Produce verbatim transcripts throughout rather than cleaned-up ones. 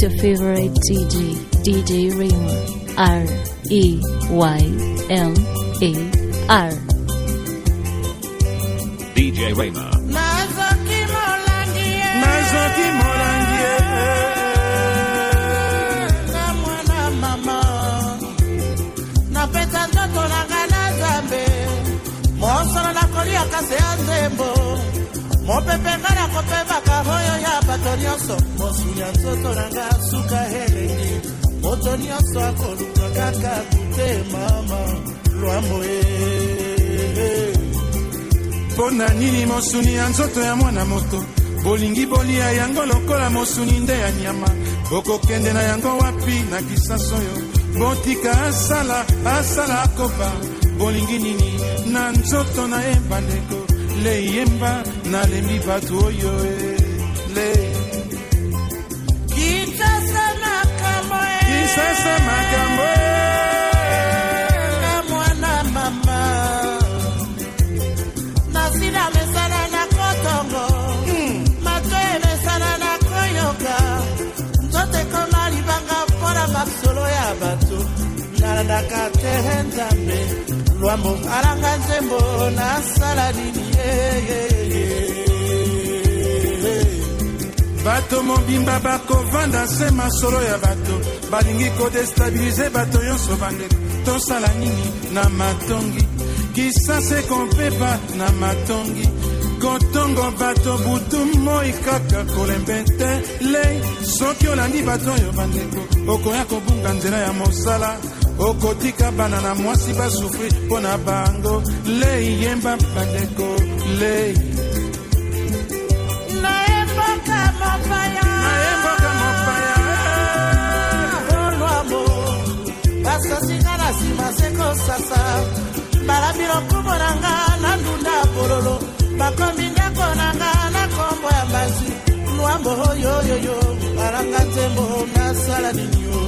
your favorite D J, D J Rayma, R E Y L A R. D J Rayma. Nazoki Molangie, Nazoki Molangie, na mwana mama, na peta ndoto na gana zambe, monsana na kolia kase anzembo, mopepe ngana kopeba kahoyo ya batonyoso, mosunya nzoto na nga suka helengi, motonyoso akoluka kaka kute mama, luamwe. Pona nini mosuni ya nzoto ya mwana moto bolingi bolia yango lokola mosuni nde ya nyama okokende na yango wapi na kisaso yo botika asala asala akoba bolingi nini na nzoto na ebandeko le yemba na lembi batu oyo le Kisasa makambo Kisasa makambo na mwana mama Nasida mesana na kotongo mm. Matoe mesana na koyoka Nzote koma libanga pora maksolo ya batu Narandaka tehe nzambe Luambo alanga nzembo na saladini yeah, yeah, yeah. Bato mobimba bako vanda se masolo ya bato balingi ko destabiliser bato yonso bande to sala nini na matongi kisase kompepa na matongi kotongo bato butu moi kaka kolembete le soki olandi bato yo bandeko okoya kobunga nzela ya mosala okotika bana na mwasi basufri pona bango le yemba bandeko le Naemboka mopaya Naemboka mopaya Oluamo Basosinga na sima seko sasa Balabiro kumonanga na ndunda bololo Bakombi ndako nanga na kombo ya basi Luambo yo yo yo Baranga tembo na saladini yo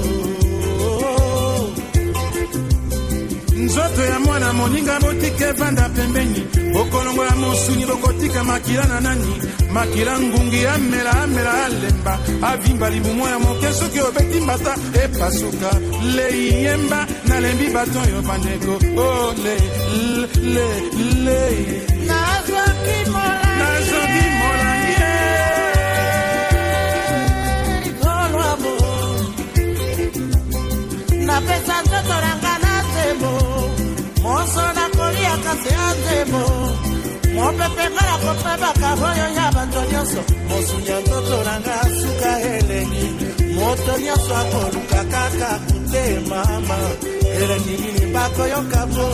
Nzoto ya mwana moninga botike vanda pembeni Okolongo ya mosuni bokotika makila na nani Makila ngungi ya mela amela alemba Avimba libumo ya mokeso ki obeti mbata epasuka Le yemba na lembi baton yo bandeko Oh le le le Nazoki Molangie Nazoki Molangie Oluamo Na pesa nzoto nanga na tembo Monso na kolia kase anzembo Mopepe ngala kopeba kahoyo ya bantonyoso Mosunya nzoto nanga suka helengi Motonyoso akoluka kaka kute mama Ele nini bako yokabo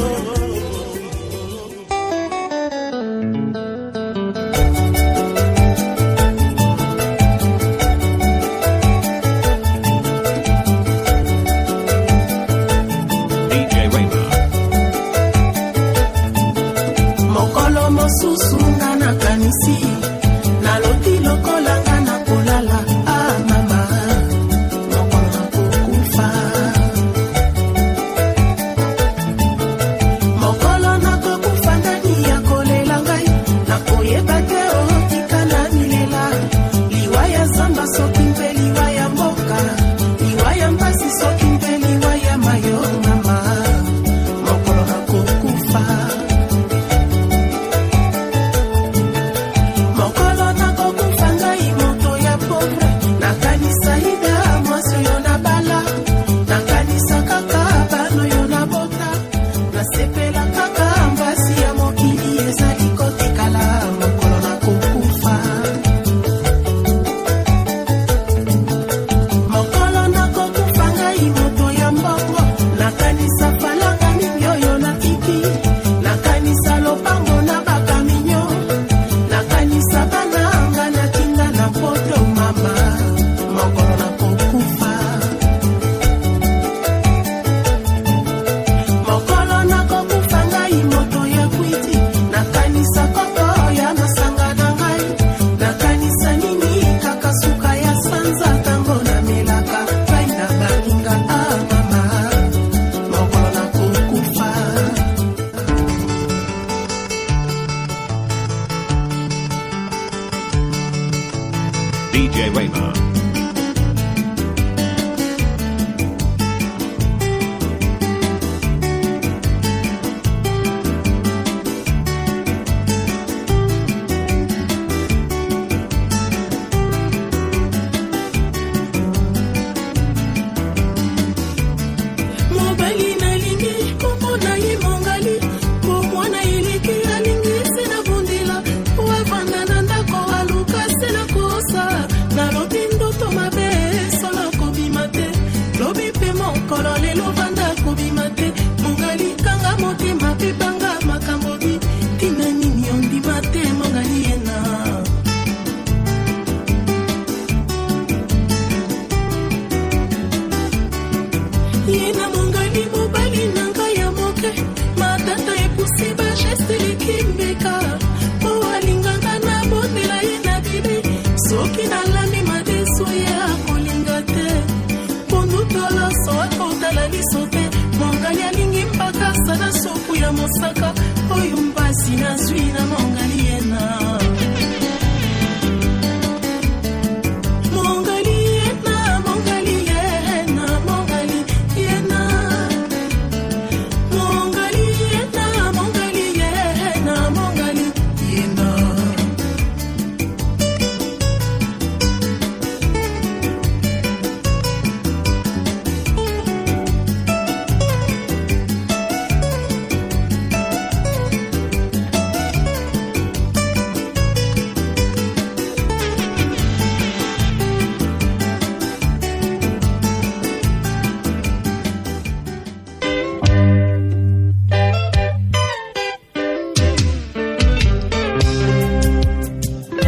Susunga na kanisi na loti lokola na kolala ah mama mokolo kukufa mokolo na kukufa ndani ya kolela ngai na koyeba te otikala milela liwaya samba soki mpe liwaya mboka liwaya mpasi soki mpe liwaya mayo mama mokolo na kukufa D J Rayma.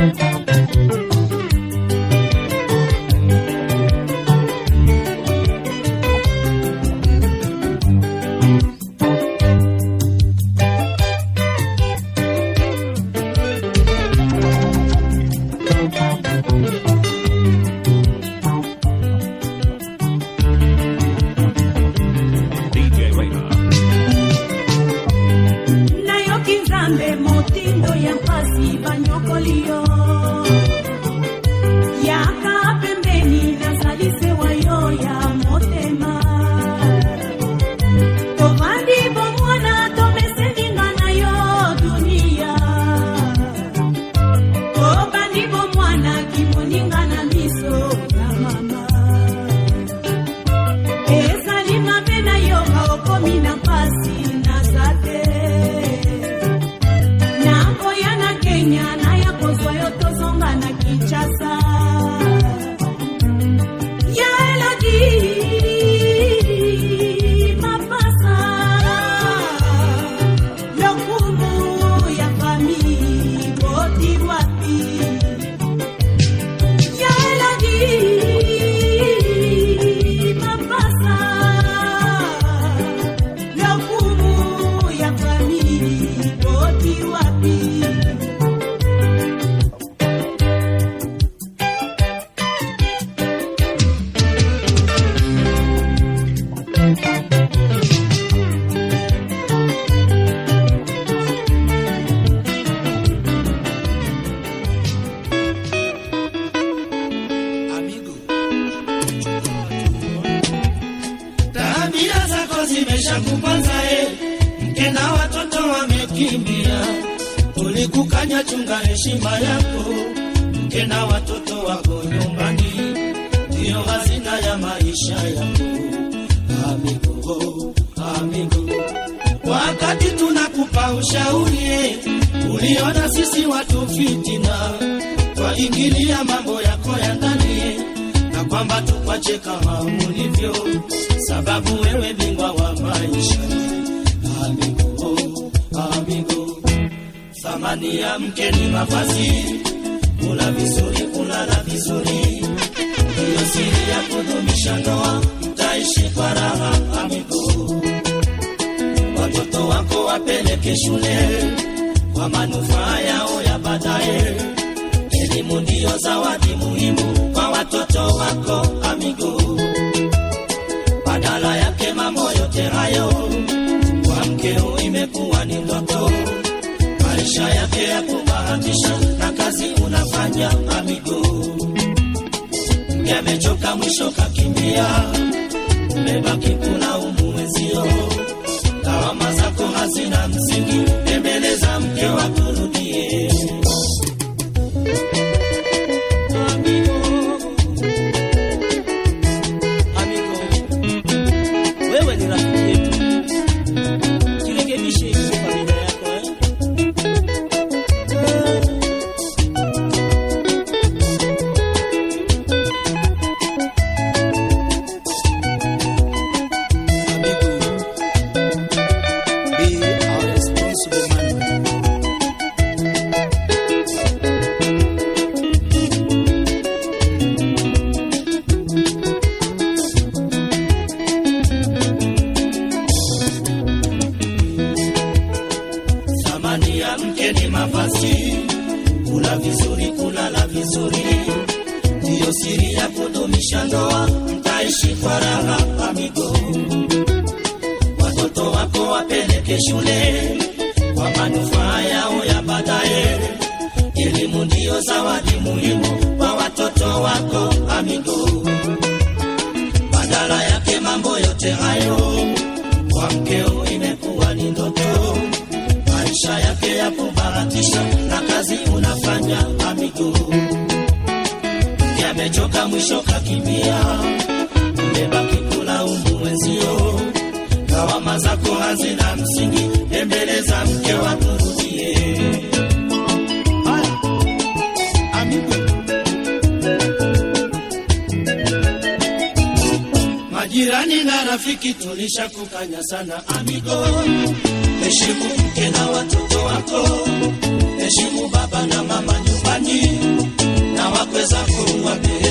Ulikukanya chunga heshima yako, mke na watoto wako nyumbani, ndio hazina ya maisha yako. Amigo, amigo, wakati tunakupa ushauri, uliona sisi watu fitina, twaingilia mambo yako ya ndani, na kwamba tukwache kama ulivyo, sababu wewe bingwa wa maisha. Amigo, amigo, thamani ya mke ni mavazi, kula vizuri, kulala vizuri, ndio siri ya kudumisha ndoa, mtaishi kwa raha. Amigo, watoto wako wapeleke shule kwa manufaa yao ya baadaye. Elimu ndio zawadi muhimu kwa watoto wako. Amigo, badala yake mambo yote hayo kwa mkeo imekuwa ni ndoto, maisha yake ya kubahatisha na kazi unafanya. Amigo, yamechoka mwisho kakimbia, umebaki kulaumu wenzio, lawama zako hazina msingi, tembeleza mke wako rudie. Amigo, amigo, wewe ni rafiki yetu, jirekebishe familia yako eh? Kula vizuri, kulala vizuri, ndio siri ya kudumisha ndoa, mtaishi kwa raha. Amigo, watoto wako wapeleke shule kwa manufaa yao ya baadaye. Elimu ndio zawadi muhimu kwa watoto wako. Amigo, badala yake mambo yote hayo kwa mkeo imekuwa ni ndoto, maisha yake ya kubahatisha na kazi unafanya. Amigo, yamechoka mwisho kakimbia, umebaki kulaumu wenzio, lawama zako hazina msingi, tembeleza mke wako rudie. Amigo, majirani na rafiki tulishakukanya sana. Amigo, heshimu mke na watoto wako, heshimu baba na mama nyumbani,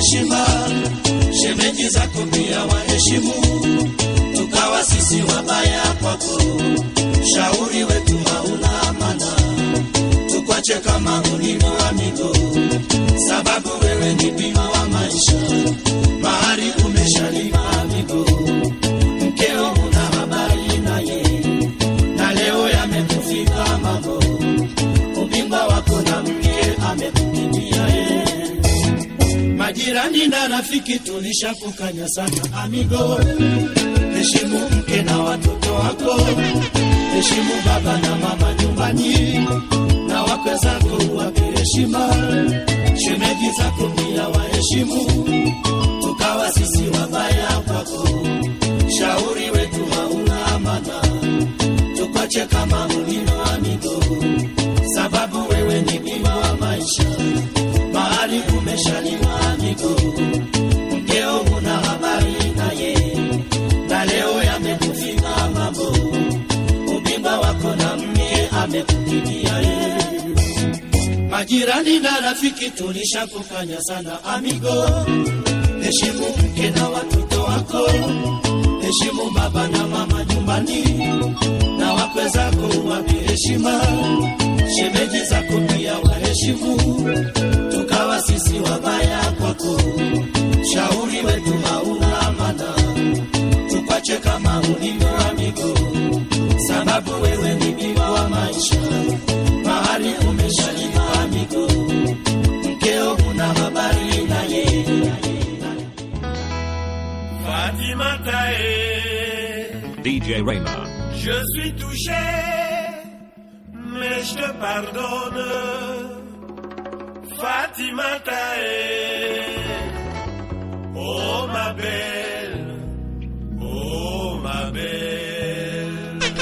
heshima, shemeji zako pia waheshimu, tukawa sisi wabaya kwako, shauri wetu hauna maana, tukwache kama ulivyo amigo, sababu wewe ni bima wa maisha, mahari umeshalipa amigo, mkeo una habari naye, na leo yamekufika mambo, ubingwa wako na mke amekukimbia ye. Majirani na rafiki tulishakukanya sana amigo, heshimu mke na watoto wako, heshimu baba na mama nyumbani, na wakwe zako wape heshima, shemeji zako pia waheshimu, tukawa sisi wabaya kwako, shauri wetu hauna maana, tukwache kama ulivyo amigo, sababu wewe ni bima wa maisha, mahali umeshaliwa amigo, mkeo una habari naye, na leo yamekufika mambo, ubimba wako na mke amekukimbia ye. Majirani na rafiki tulishakufanya sana amigo, heshimu mke na watoto wako, heshimu baba na mama nyumbani, na wakwe zako wape heshima, shemeji zako pia waheshimu, tukawa sisi wabaya kwako, shauri wetu hauna maana, tukwache kama ulivyo amigo, sababu wewe ni bima wa maisha, mahali umeshalipa amigo, mkeo una habari naye. Fatima Tae, D J Rayma. Je suis touché, mais je te pardonne. Fatima Tae, oh ma belle, oh ma belle.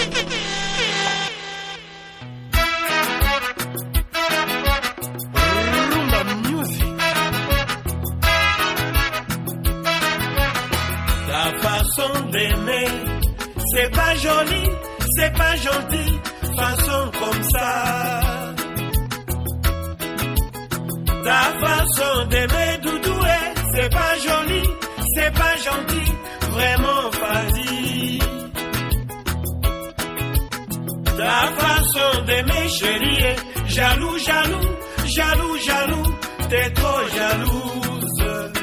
Rumba music. Ta façon d'aimer, c'est pas joli, c'est pas gentil, façon comme ça. Ta façon d'aimer Doudoué, c'est pas joli, c'est pas gentil, vraiment vas-y. Ta façon d'aimer chérie, jaloux, jaloux, jaloux, jaloux, t'es trop jalouse.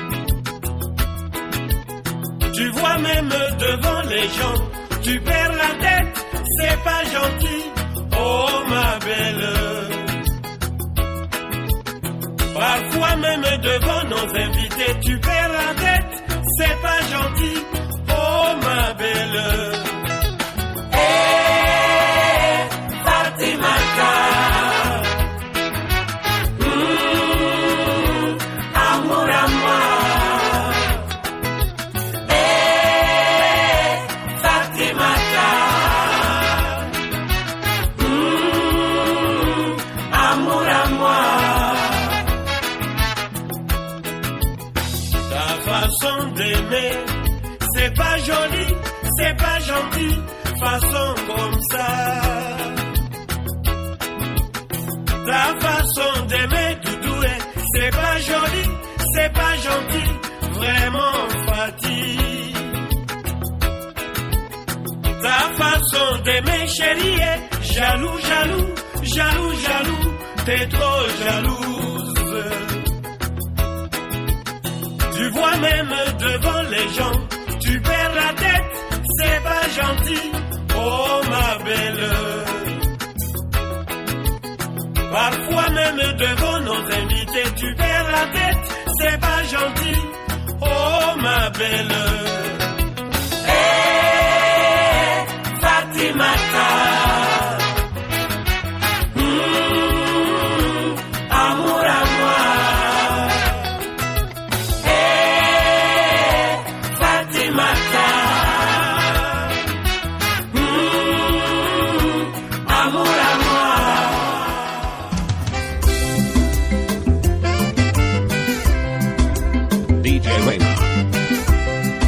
Tu vois même devant les gens, tu perds la tête, c'est pas gentil, oh ma belle. Parfois même devant nos invités, tu perds la tête, c'est pas gentil, oh ma belle. Hey, Fatimata, mmh, amour à moi. Hey, Fatimata, mmh, amour à moi. Façon d'aimer, c'est pas joli, c'est pas gentil, façon comme ça. Ta façon d'aimer Doudoué, c'est pas joli, c'est pas gentil, vraiment fatigue. Ta façon d'aimer chérie, jaloux, jaloux, jaloux, jaloux, t'es trop jalouse. Tu vois même devant les gens, tu perds la tête, c'est pas gentil, oh ma belle. Parfois même devant nos invités, tu perds la tête, c'est pas gentil, oh ma belle. Hey, Fatimata, mmh, amour à moi. D J Rayma.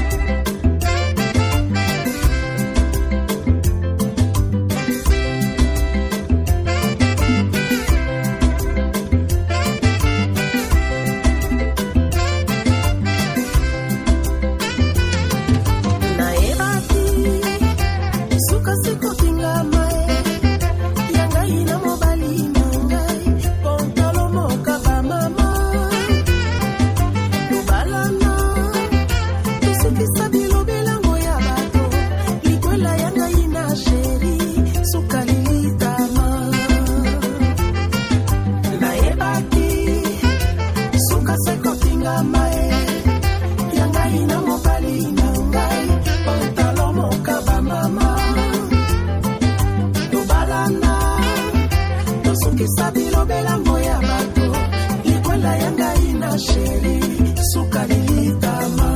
likwela yanga ina sheri sukali litama.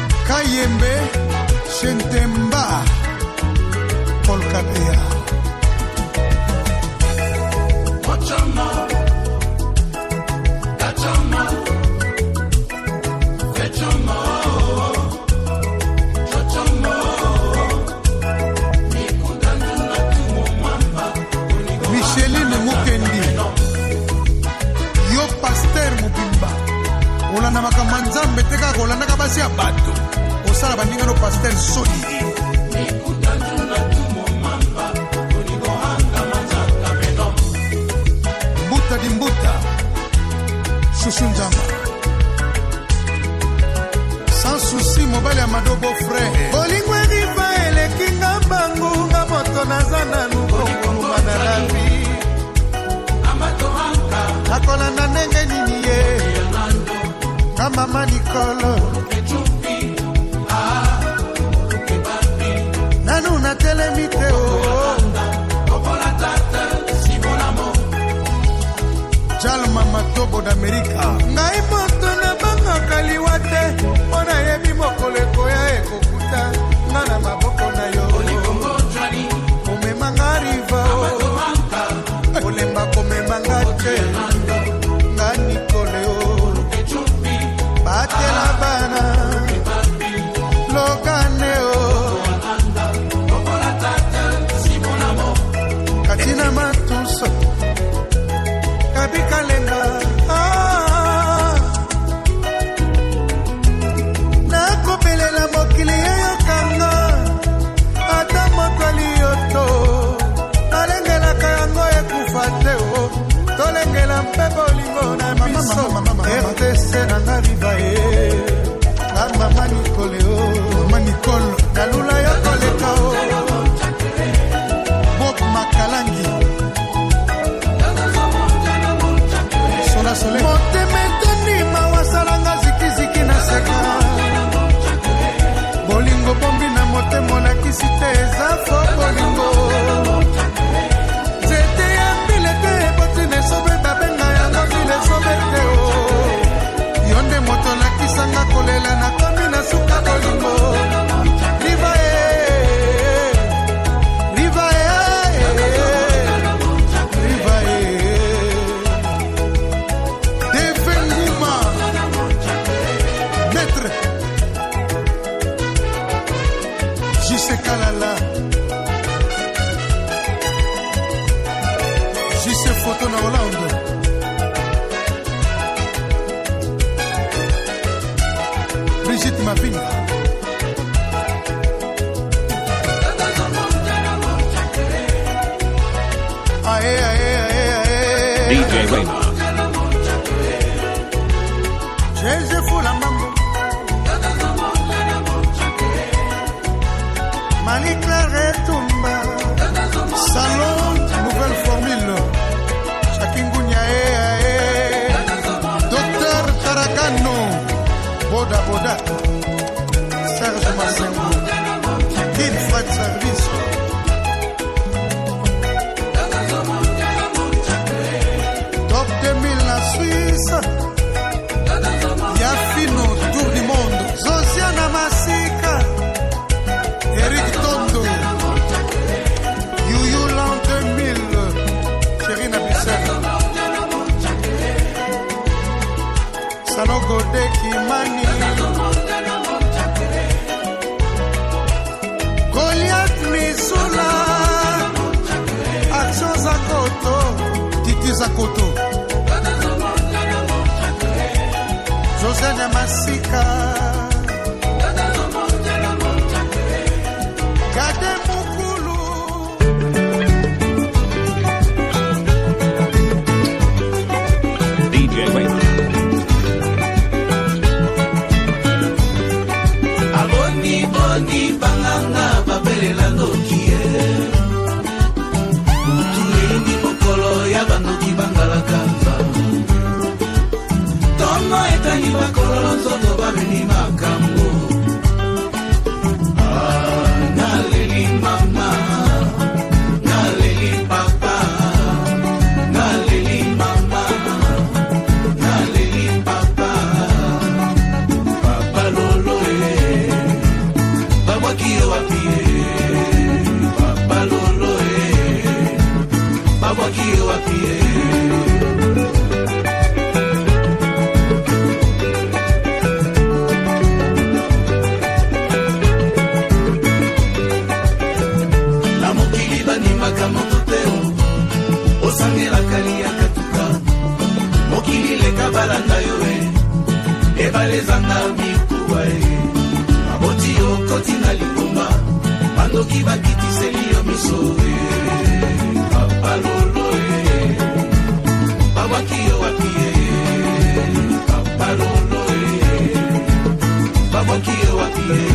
Kayembe Shentemba Polkadea teka kolanda ka basi ya bato osala bandinga no pastel solide mbuta di mbuta Chouchou Njama sans souci mobile ya madobo frère Bolingwe riva elekinga bangu nga moto nazana nukongo madalabi amatohanka nakolanda ndenge nini ye nga mama Nicole nanu natelemi te o Jalma Matobo d'Amerika ngai moto na banga kaliwa te ona yebi mokoleko ya ekokuta nga na maboko na yo komemanga riva olemba komemanga te nga Nikoleo batela bana lokaneo katina matuso Kabikalenga ah nakopelela mokili yokanga ata motwali yoto nalengelaka yango ekufa te o tolengela mpe bolingo na biso R T C na nga riva ye na mama Nikoleo mama Nicole nalula yo koleka o Bob Makalangi motemeteni mawasalanga zikiziki na seka bolingo bombi na motemo lakisi te eza fo bolingo zete ya mbile te ebotine sobe babenga yango mbile sobe te o yo nde moto lakisanga kolela na komi na suka bolingo riva e riva e riva e Jise Kalala Jise photo na Hollande Brigitte Mapinga Ae ae ae ae D J Raymond Jeze Fula Mambo Marie-Claire Tumba Salon Nouvelle Formule Chakingunya eh Docteur Tarakano Boda Boda Serge Massengo Kid Fat Service Top deux mille la Suisse Yafino Tour du Monde Zosiana Masika Eric Tondo Yuyu l'an deux mille Chéri Nabissel Sano Gode Kimani Goliath Misula Action Zakoto Titi Zakoto José Masika D J Raymond Aboni boni banganga babelela ndokie Tueni mokolo ya bandoki bangala kanza Tono etani bakolo nzoto babeni makambo Ah, naleli mama Naleli papa Naleli mama Naleli papa Papa lolo eh Papa kiyo wapi eh Papa lolo eh Papa kiyo wapi eh balezanga mikuwa e aboti okoti na likoma bandoki bakitiseli yo miso e papa lolo e babaki yo wapi e papa lolo e babaki yo wapi e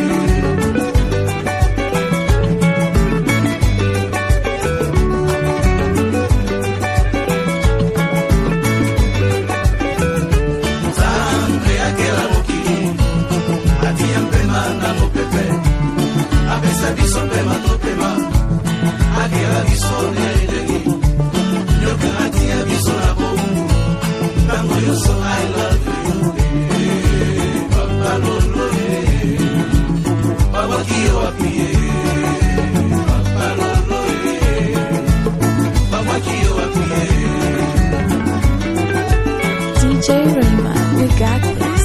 biso pema to pema akela biso ne legi nyoka atia biso na bomu bango yo so I love you papa lolo eh baba kiyo apie papa lolo eh baba kiyo apie D J Rayma, we got this.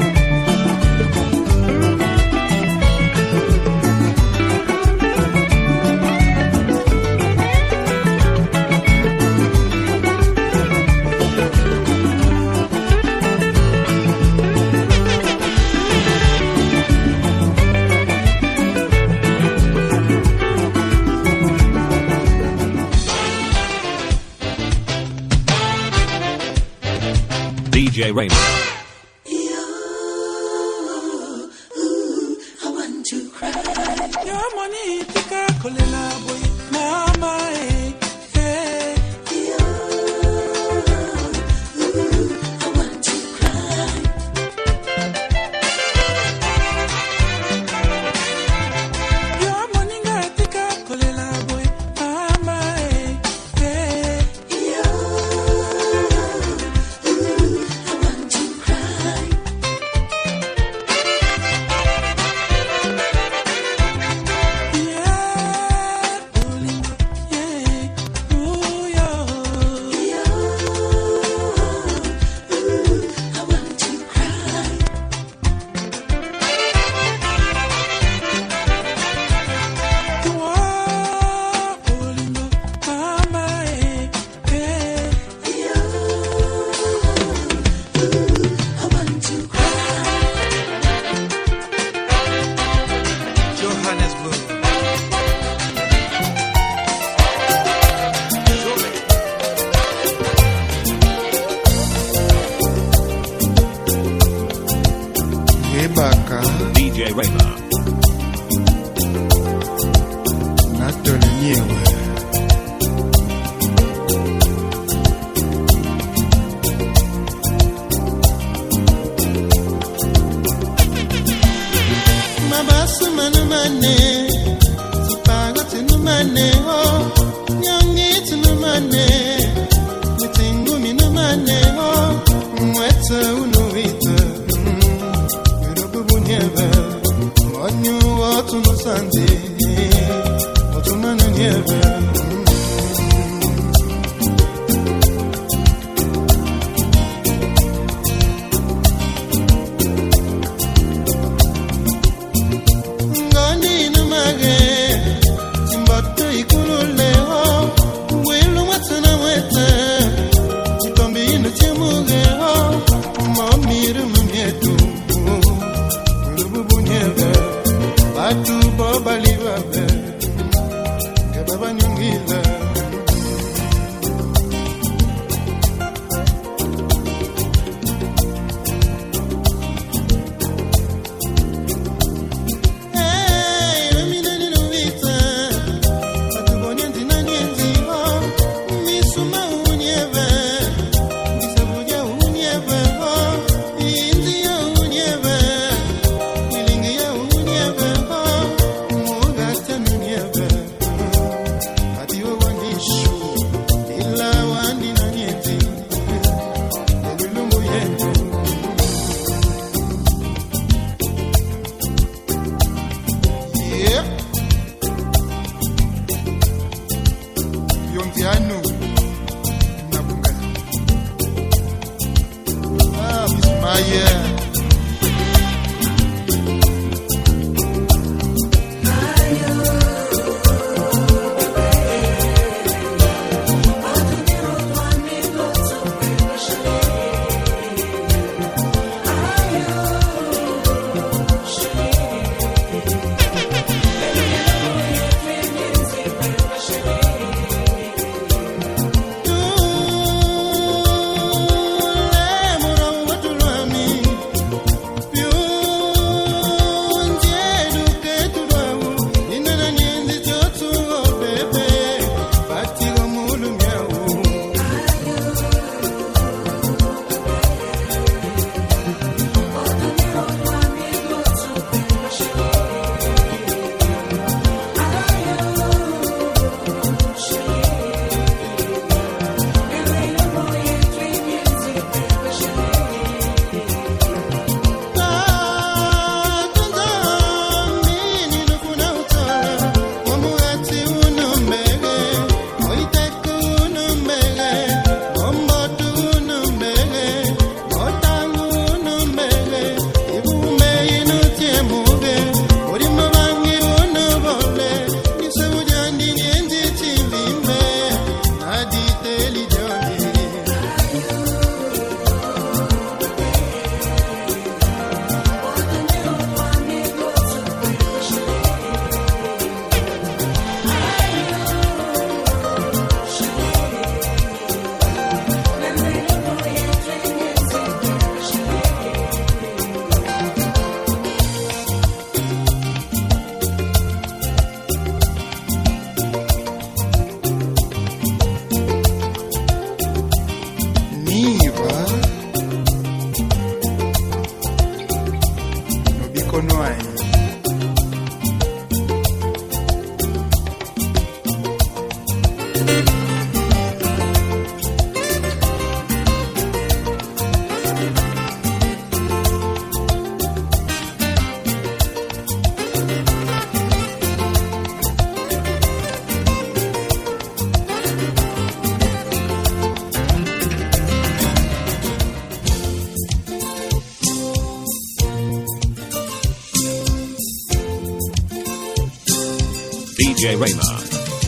D J Rayma. D J Rayma. J Rayma.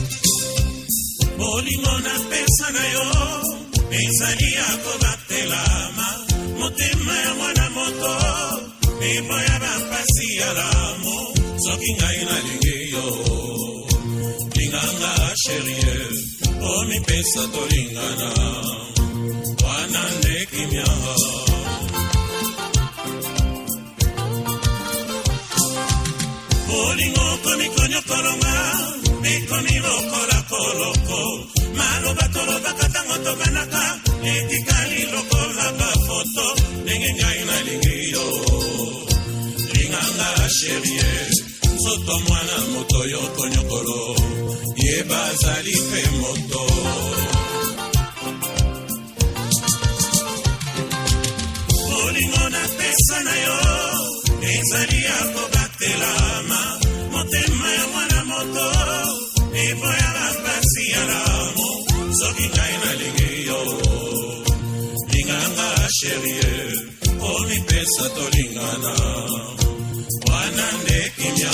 Bolingo na pesa na yo ezali ya kobatelama motema ya mwana moto eboya bampasi ya lamo soki ngai nalingi yo linganga sherie omipesa tolingana wana nde kimia bolingo komikonyokolonga ekomi lokola koloko maloba tolobaka ntango tobanaka etikali lokola bafoto ndenge ngai nalingi yo linganga sherie nzoto mwana moto yo konyokolo ye bazali mpe moto bolingo na pesa na yo ezali ya kobatelama motema ya mwana moto eboya bapasi ya lamo soki ngai nalingi yo linganga sherie omipesa tolingana wana nde kimia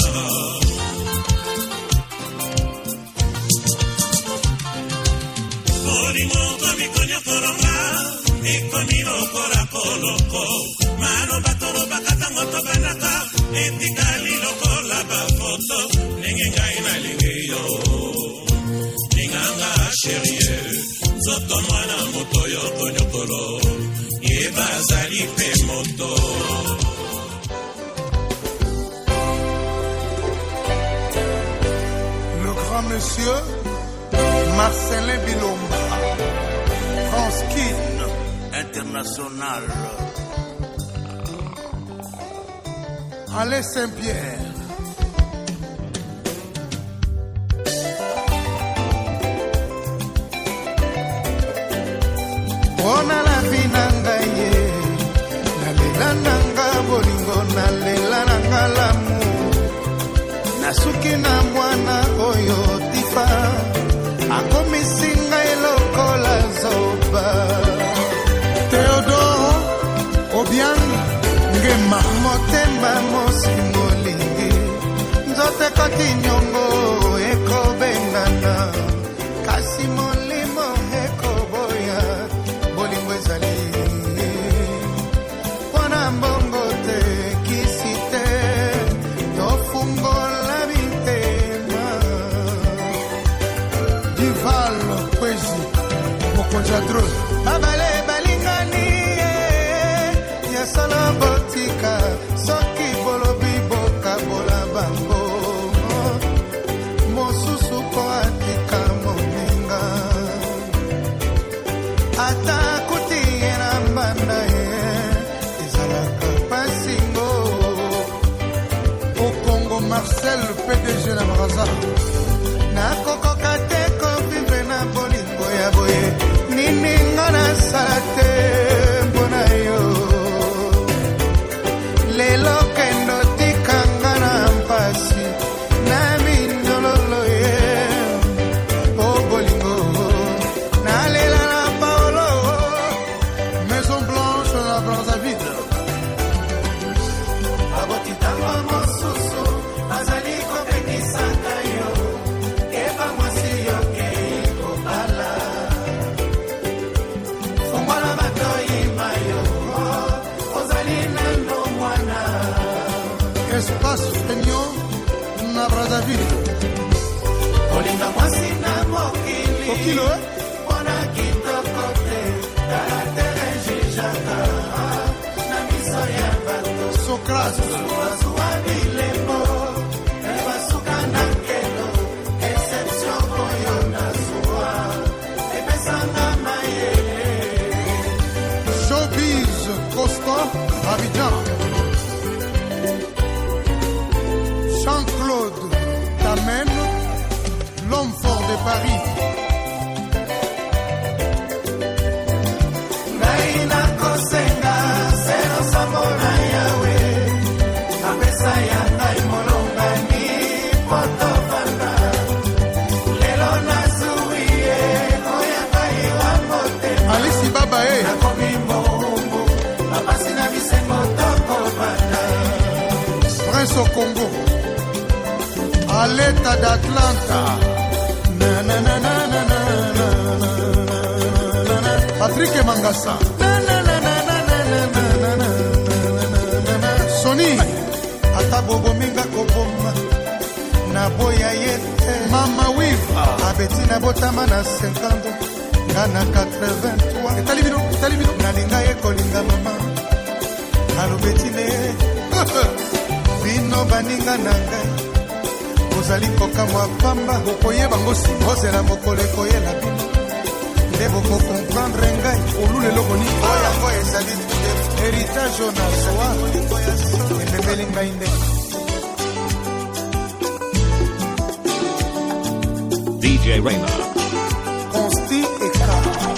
bolingo komikonyokolonga ekomi lokola koloko maloba tolobaka ntango tobanaka etikali lokola bafoto ndenge ngai nalingi yo linganga sherie nzoto mwana moto yo konyokolo ye bazali mpe moto Le grand monsieur Marcelin Bilomba, France Kin International, Alain Saint-Pierre, Ona la vinanga ye, nalela nanga bolingo nalela nanga lamu, nasuki na mwana oyo tifa, akomisinga elokola zoba. Theodore Obiang Ngema, motema mosi molingi, nzote koti nyongo eko bengana, kasi molimo eko boya, bolingo ezali. Wana mbongo te kisite, tofungo la bitema. Dival Kwezi, Mokonjadro, Abale Balingani, Yasala Botika, Soki Bolobi Boka Bola Bango, Mosusu Poatika Mominga, Atakuti Erambanda, Izalaka Pasingo, au Congo Marcel, P D G na Braza, Nakoko Kateko, Vive na Bolingo ya Boye, Nininga na Salate, Bonayo. Lelo kendo tikanga na mpasi na minololo ye o bolingo na lela na Paolo Maison Blanche na Brazzaville abotitanga mosusu azali kopekisaka yo eba mwasi yo keiko ala fungwana batoi mayo ozali nando mwana Espace Fenyon na Brazzaville olinga mwasi na mokili okilo eh mwana kitoko te karatere jijaka na miso ya bato Socrates wasuwa bilembo ebasuka na kelo exception oyo na suwa epesanga mayele Showbiz Costa Abidjan Jean-Claude Tamen, l'homme fort de Paris. Naina Kosenga, Sero Samona Yawe, Apesa Yanga Imolonga ni Poto Fanda, Lelo Nazuie, Oyanga Iwamote, Alice Baba e, Nakomi Mombo, Apasina Bisengo Toko Fanda, Prince au Congo. Aleta d'Atlanta. Na na na na na na na na na. Patrick Mangasa. Na na na na na na na na na na. Sony. Ata bobo minga koboma. Na boya yete. Mama Wifa. Abetina botama na cinquante. Ngana quatre-vingt-trois. Etali bino, etali bino. Nalinga ye kolinga mama. Alo betine. Bino baninga na ngai. Ozali kokamwa pamba. Bokoyeba ngosi. Ozela mokolo koyela bino. Nde boko comprendre ngai. Olule lokoni. Oya koye ezali tude. Héritage ona soa. Endebeli ngai nde. D J Raymond. Consti Eka.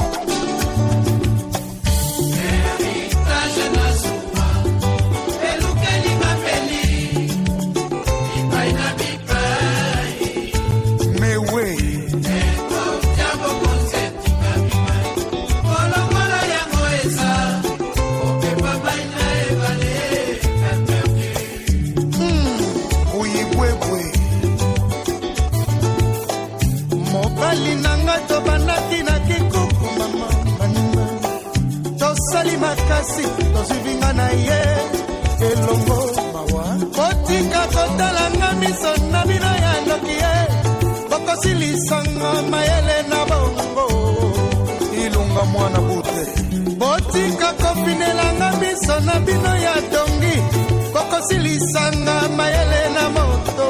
Makasi tozivinga na ye elongo mawa kotika kotalanga miso na bino ya ndoki ye bokosilisanga mayele na bongo ilunga mwana bute botika kopinelanga miso na bino ya dongi bokosilisanga mayele na moto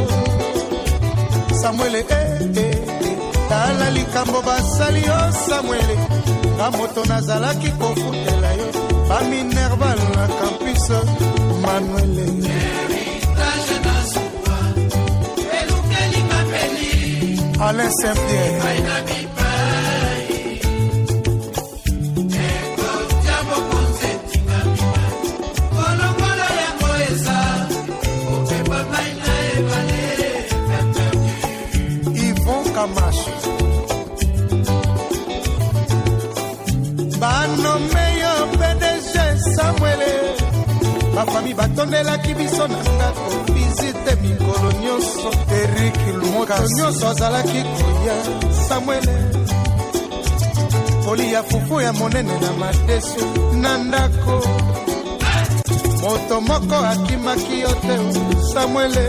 Samuele eh eh tala likambo basali yo Samuele na moto nazalaki kofutela yo ba Minerval na campus Manuele héritage na soa elukeli mapeli Alain Saint-Pierre aina bipai eko jabo konsentinga bipai kono kono ya koesa opepa baina ebale Yvon Kamashi Bano meyo P D G Samuele ma famille batondelaki biso na ndako visite mikolo nyonso Eric Lumoto nyonso azalaki koya Samuele kolia fufu ya monene na madesu na ndako moto moko akimaki yo te Samuele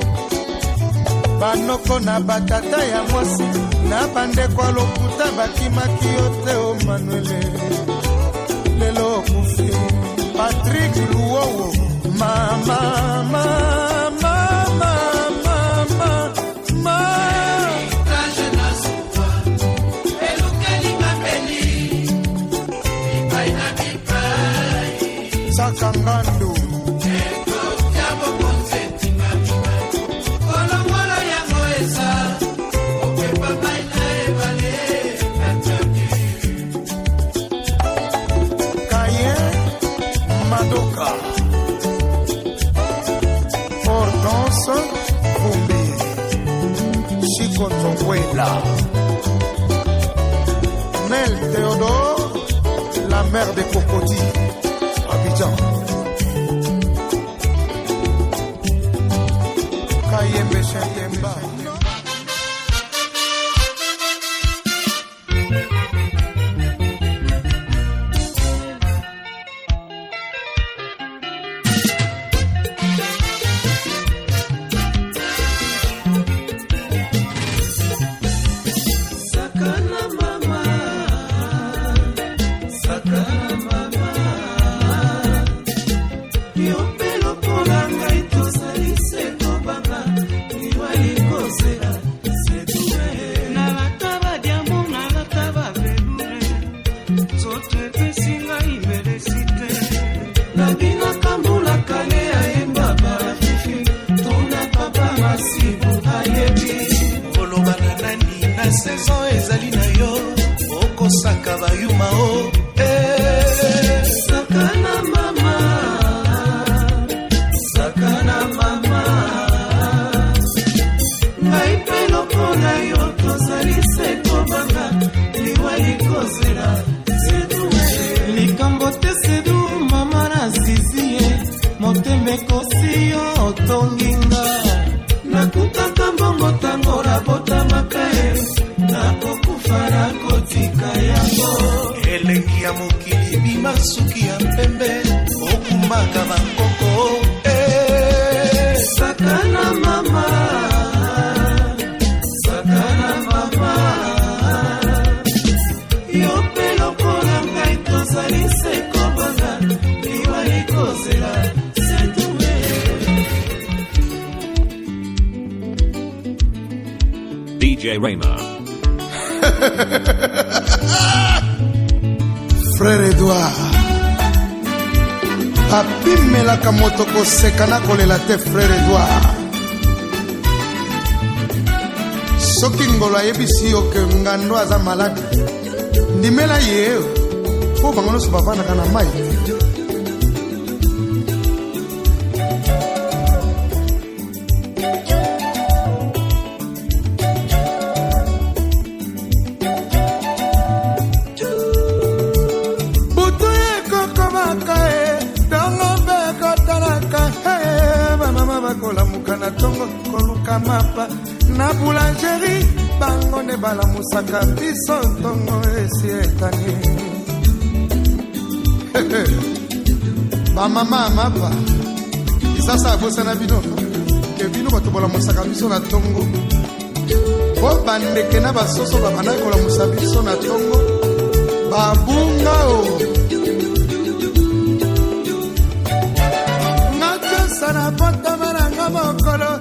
banoko na batata ya mwasi na bandeko lokuta bakimaki yo te o Manuele lelo kufi Patrick Luowo mama mama mama mama mama tajena suwa elukeli mapeli ibaina bipai sakangandu eko jabo konsentinga bipai kola kola ya moesa opepa baina ebale Madoka Ordonce Fumbi Chico Tonguela Nel Théodore la mère de Cocody Abidjan Kayembe Chakemba saison ezali na yo okosaka bayuma o eh sakana mama sakana mama ngai pelo pona yo tozali seko banga liwali kozela sedu likambo te sedu mama na zizie motembe kosi yo otonginga nakuta nabotamaka ye nakokufa nakotika yango elengi ya mokili bima suki ya mpembe okumaka bakoko eh, sakana mama sakana mama yo pe lokola ngai tozali seko banga liwa likozela setume D J Raymond. Frère Edouard apimelaka moto koseka na kolela te. Frère Edouard soki ngolo ayebisi yo ke ngando aza malade ndimela ye po bango nyonso bavandaka na mai mapa na boulangerie bango ne bala musaka biso ntongo esi etani ba mama mapa sasa bosana bino ke bino bato bala musaka biso na tongo bo bandeke na basoso babana kola musaka biso na tongo babunga o ngacha sana pota maranga mokolo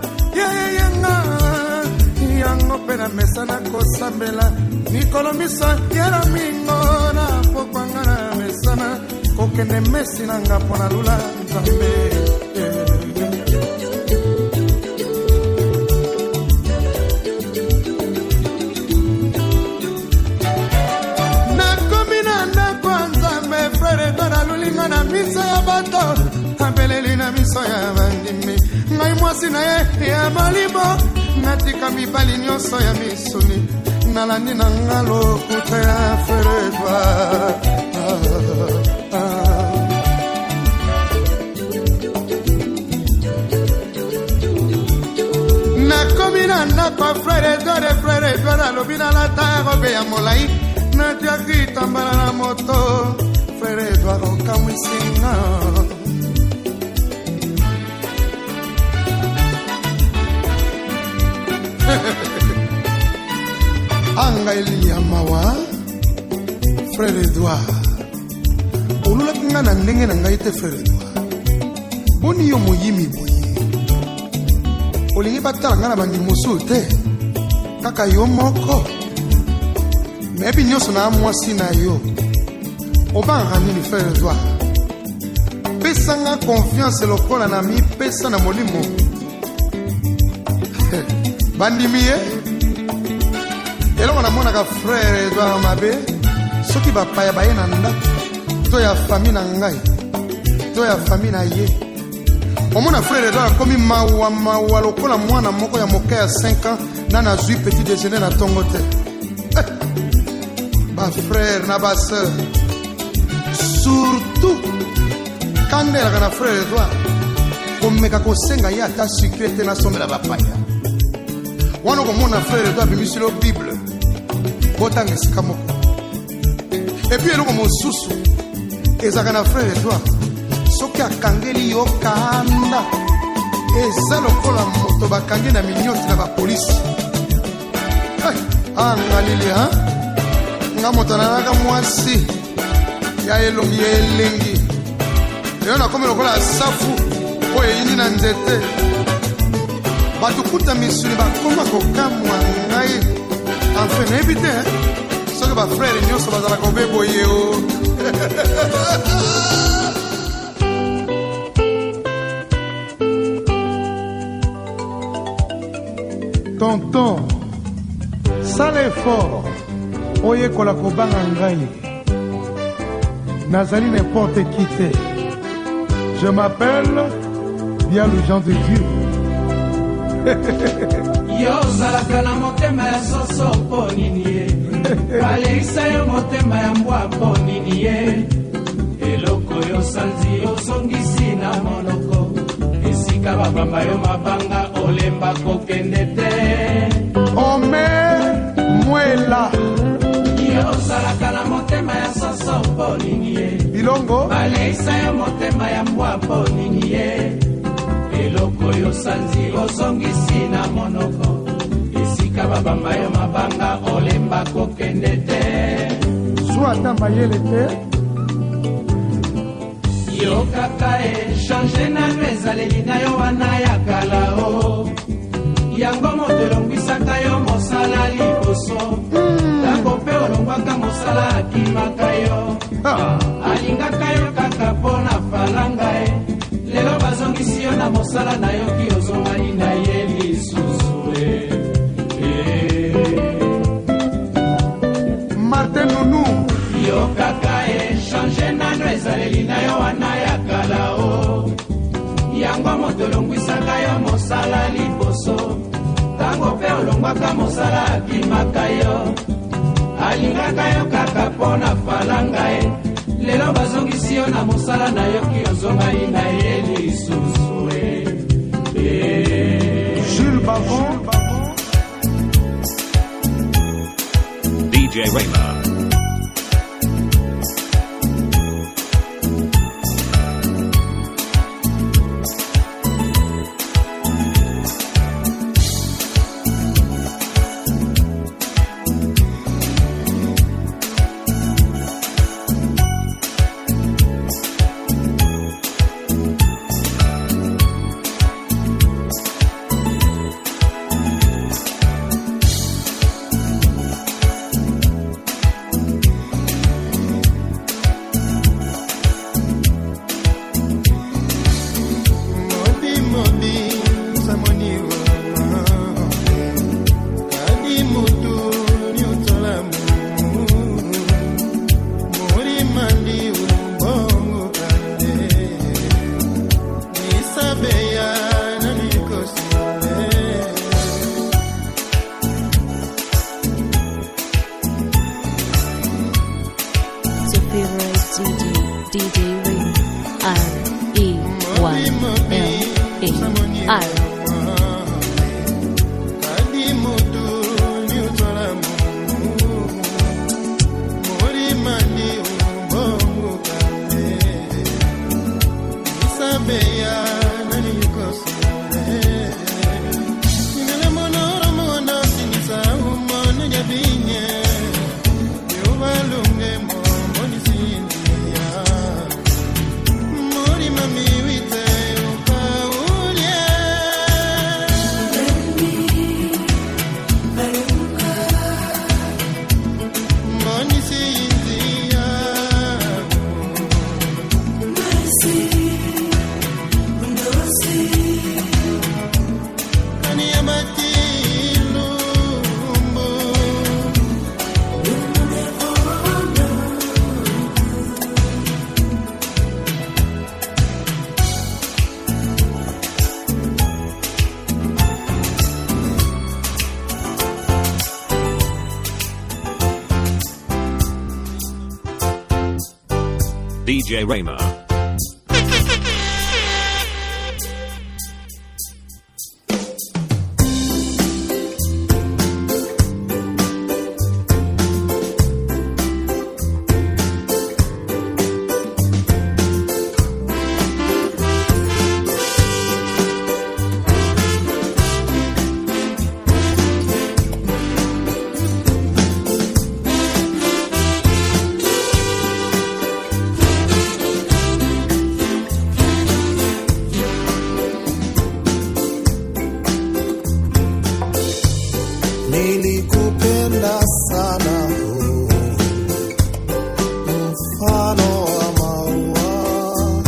yango pena mesana kosambela mikolo miso yero mingo na pokwanga na mesana kokende mesi na nga pona lula nzambe nakomi na ndako nzambe frere dona lulinga na miso ya bato abeleli na miso ya bandimi ngai mwasi na ye ya malimo natika mibali nyonso ya misuni nalandi na nga lokuta ya feredwa ah, ah. nakomi na ndako freredore freredore alobi nalata robe ya molai natiaki tambala na moto feredwa okamwisinga anga elia mawa Frère Edouard olula kinga na ndenge na ngai te Frère Edouard boni yo moyimi boye olingi batala nga na bandi mosusu te kaka yo moko mebi nyonso na mwasi na yo obanga nini Frère Edouard pesa nga confiance lokola na mipesa na molimo bandimi ye elongo na mona ka Frère Edouard mabe soki bapaya baye na ndako to ya famille na ngai to ya famille na ye omona Frère Edouard akomi mawa mawa lokola mwana moko ya moke ya cinq ans na nazwi petit déjeuner na tongo te eh. Ba frère na ba sœur surtout quand elaka na Frère Edouard komeka kosenga ye ata sucre te na sombela bapaya wana komona Frère Edouard bimisi lo Bible botanga esika moko epuis eloko mosusu ezaka na Frère Edouard soki akangeli yo kanda eza lokola moto bakangi na minyoti na bapolisi angalili ha nga moto nanaka mwasi ya elongi ya elengi eyo nakomi lokola safu oyo eyini na nzete bato kuta misuni bakoma kokamwa ngai enfin nayebi te soki bafrere nyonso bazalaka obeboye o tonton sala effort oyekola kobanga ngai nazali n'importe qui te je m'appelle bien le Jean de Dieu yo ozalaka na motema ya soso mpo nini ye baleisa yo motema ya mbwa mpo nini ye eloko yo sanzi ozongisi na monoko esika babamba yo mabanga olemba kokende te Omer Mwela yozalaka na motema ya soso mpo nini ye Bilongo baleisa yo motema ya mbwa mpo nini ye eloko yo sanzi ozongisi na monoko esika babamba yo mabanga olemba kokende te Swata mayele te yo kaka echange nano ezaleli na yo wana ya kala o yango moto elongwisaka yo mosala liboso ntango mpe olongwaka mosala akimaka yo alingaka yo kaka mpo na falanga e lelo bazongisi yo na mosala na yo ki ozongani na ye lisusu e Martin Nunu yo kaka echange nano ezaleli na yo wana ya kala o yango moto olongwisaka yo mosala liboso ntango mpe olongwaka mosala akimaka yo alingaka yo kaka mpo na falanga e lelo bazongisi yo na mosala na yo ki ozongai na ye lisusu e Jules Bavon D J Rayma. D J Ring R E Y L A R D J Rayma. Nilikupenda sana mfano wa maua,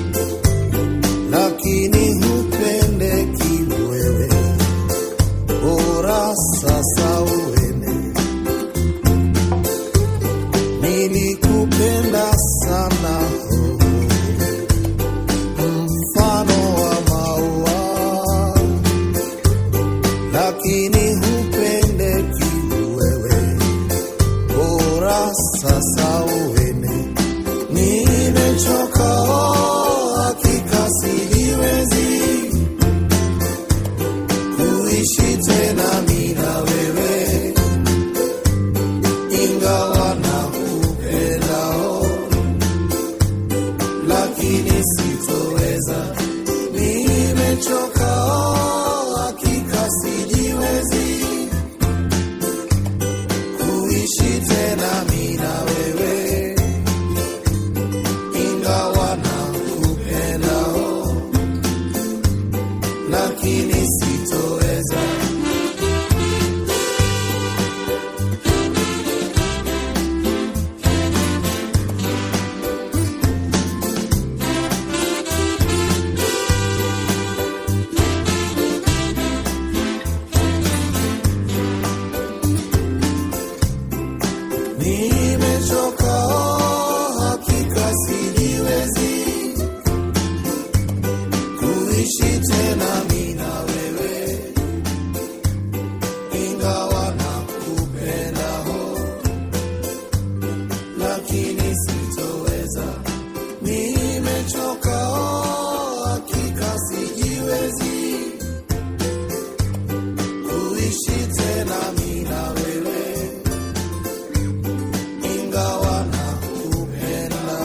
lakini hupendeki wewe, bora sasa uende. Nilikupenda sana mfano wa maua, lakini sasa uende. Nimechoka hakika siwezi kuishi tena mimi na wewe. ingawa nakupenda, lakini sitoweza, nimechoka, hakika sijiwezi kuishi tena mimi na wewe, ingawa nakupenda, lakini sitoweza. Nimechoka, hakika sijiwezi kuishi tena mimi na wewe, ingawa nakupenda, lakini sitoweza. Nimechoka, hakika sijiwezi kuishi tena mimi na wewe, ingawa nakupenda,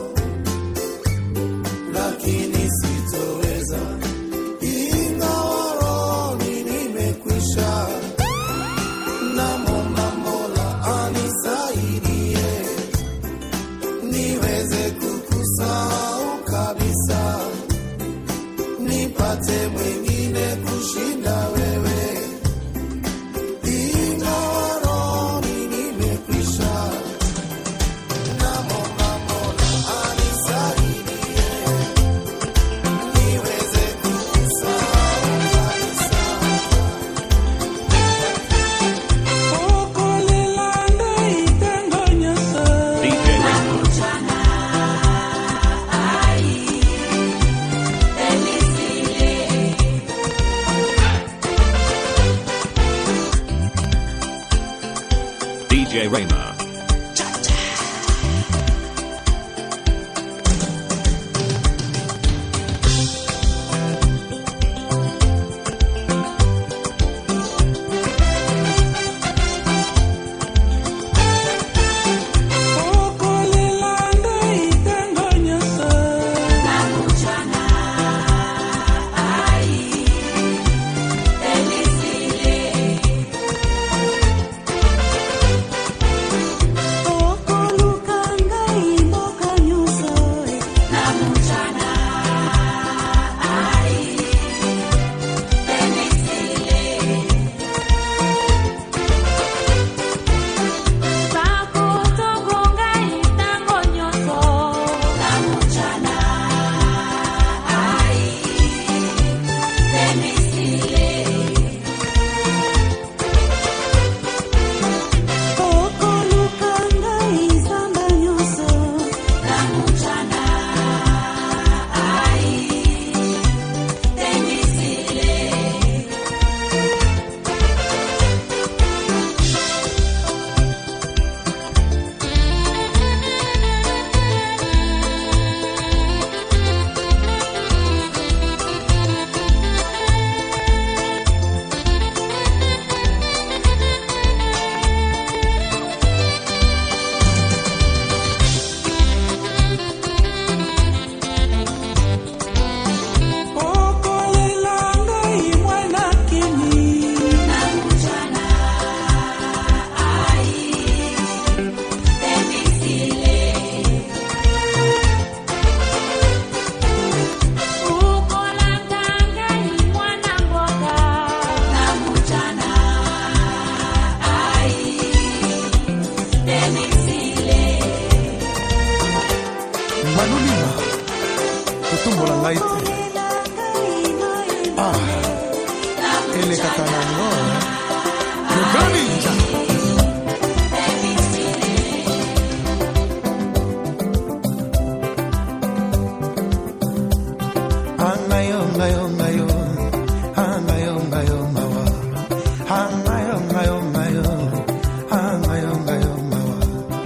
lakini sitoweza. Ingawa rohoni nimekwisha, namwomba Mola anisaidie niweze kukusahau kabisa, nipate mwingine kushinda wewe. Ingawa rohoni nimekwisha, namwomba Mola anisaidie niweze kukusahau kabisa. D J Rayma. D J Rayma. Manulima kutumbola ngaite ah ele katanano Nuganinja Angayo ngayo ngayo Angayo ngayo mawa Angayo ngayo ngayo Angayo ngayo mawa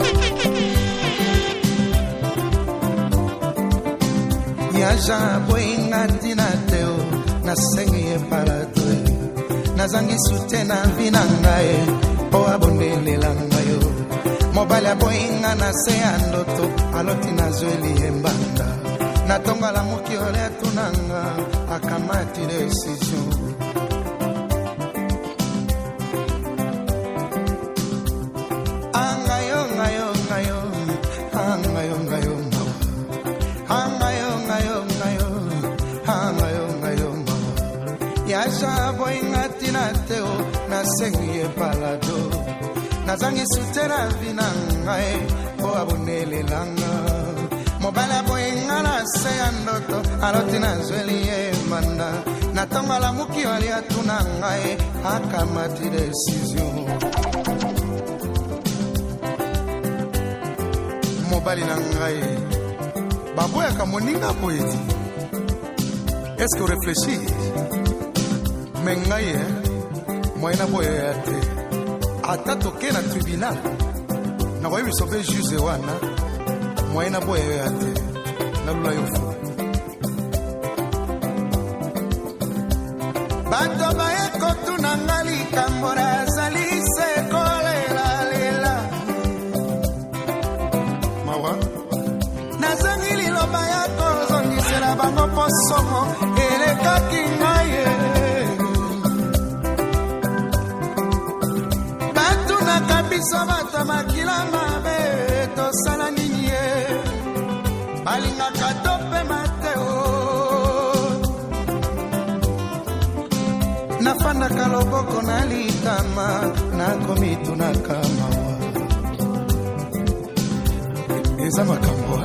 Yaja boinga dinateo Nasengi paratwe Nazangi sutena vinangae O abondele langayo mobali aboyinga na se ya ndoto aloti nazweli embanda natonga la moki ole atunanga akamati decision angayo ngayo ngayo angayo ngayo angayo ngayo ngayo angayo ngayo yasha boyinga tinateo na sengi palado nazangi sutera vinangae po abonele langa mobala boyinga na se ya ndoto aloti nazweli emanda natonga la muki wali atunangae akamati decision mobali nangae baboya kamoninga poeti est-ce que réfléchis mengaye moyena boya yate ata toke na tribunal na kwa hivi sobe juge wana moyena boya yate na lula yofu bato bae kotu nangali kambora zali se kolela lela mawa nazangili loba yako zongisela bango posomo elekaki ngaye kabisa bata makilanga be tosala nini ye balinga katope mateo nafanda kaloboko na litama na komitu na kamawa eza makambo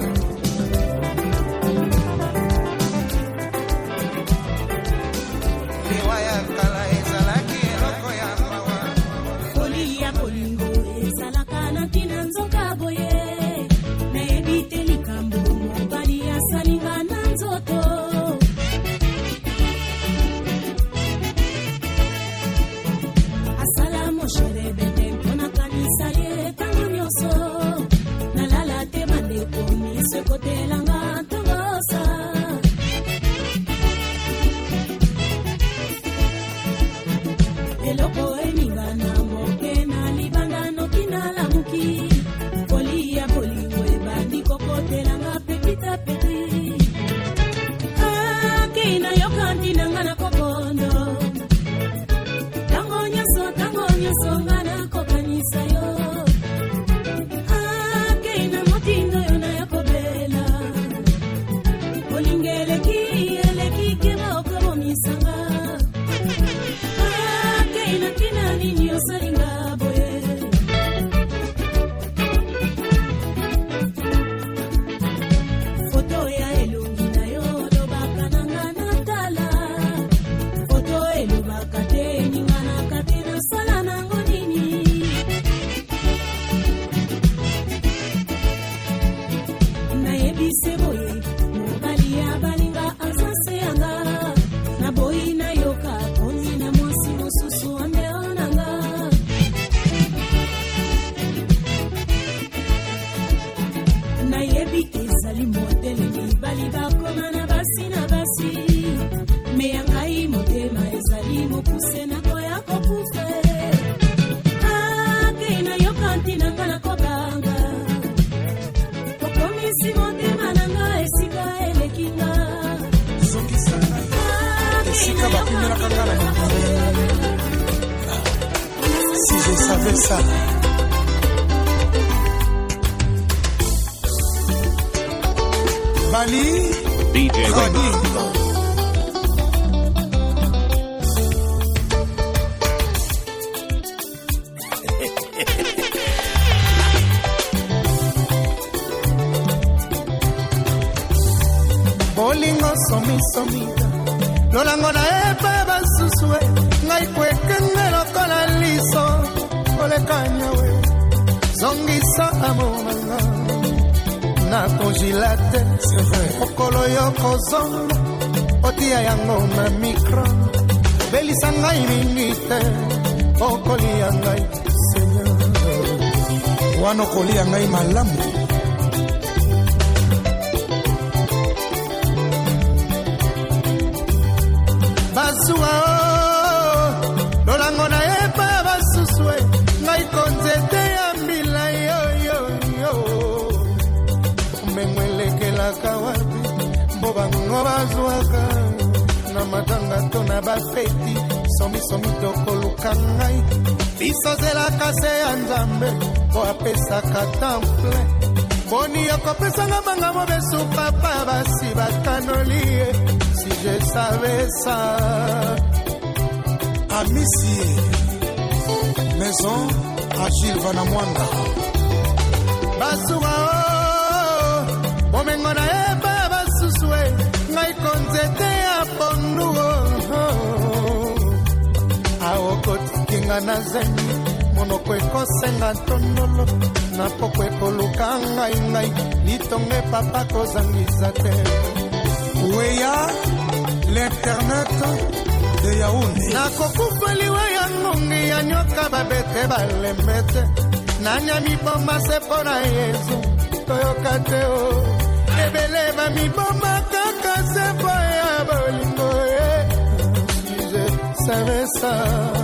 Si je savais ça. Bali D J Raymond. Bolingo somi somi lolango na eba basusue ngai kwekenge lokola liso olekanya we zongisa amomanga na kongilate c'est vrai okolo yoko zonga otia yango na micro belisa ngai minite okolia ngai seigneur wano kolia ngai malamu Basua lolango na eba basusue ngai konzete ya mbila yo yo bango bazwaka na matanga to na bafeti somisomi tokoluka ngai biso zelaka se ya nzambe po apesaka temple boni okopesanga bangamo besu papa basi bakanolie si je savais ça Amisi Maison Agile Vanamwanda Basuwa o Omengo na eba basuswe Ngai konzete ya pondu Aokoti kinga na zemi Monokwe kosenga tondolo Napokwe koluka ngai ngai Litonge papa kozangizate Uweya l'internet de Yaoundé nakokufaliwa ya ngongi ya nyoka babete balembete nanya mibomba sepona Yesu toyoka te o ebele ba mibomba kaka sepo ya bolingo si je savais ça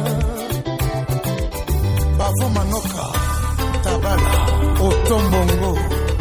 Bavo Manoka Tabala Otombongo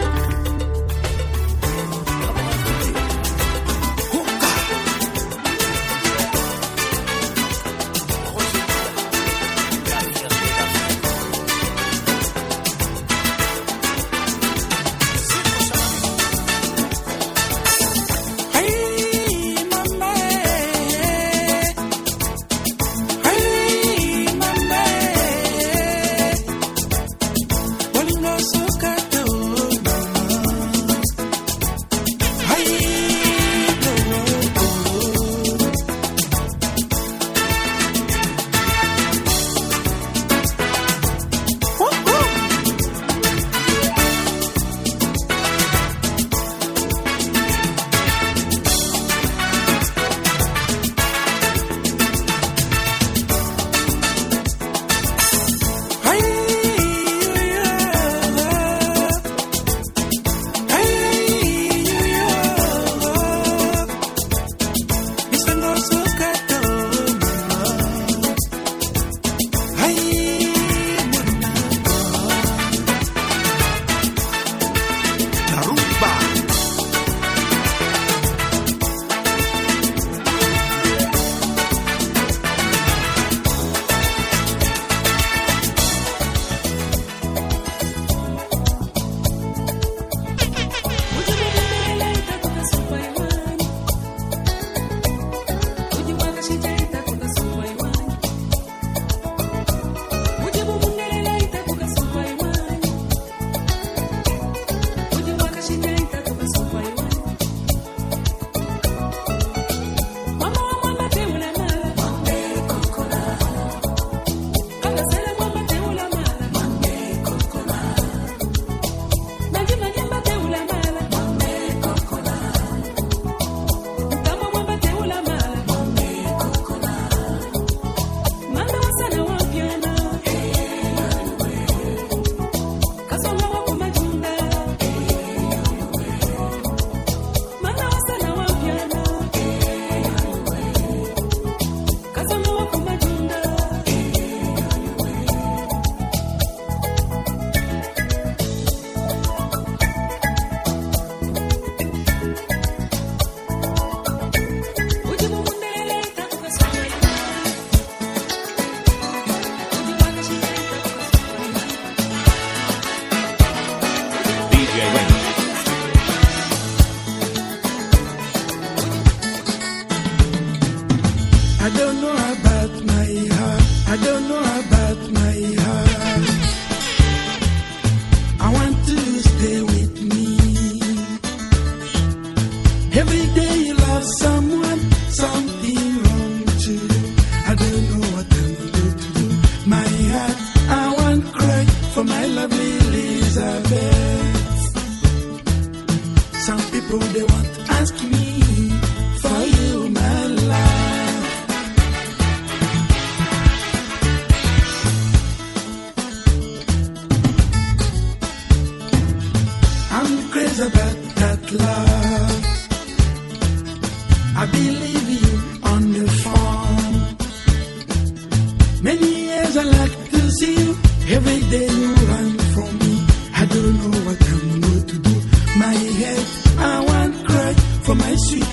I don't know about my heart. I don't know about my heart. I want to stay with me. Every day you love someone, something wrong too. I don't know what I'm going to do. My heart, I want to cry for my lovely Elizabeth. Some people they want to ask me for you, my life. About that love, I believe you on the phone. Many years I like to see you. Every day you run from me. I don't know what I'm going to do. My head, I want to cry for my sweet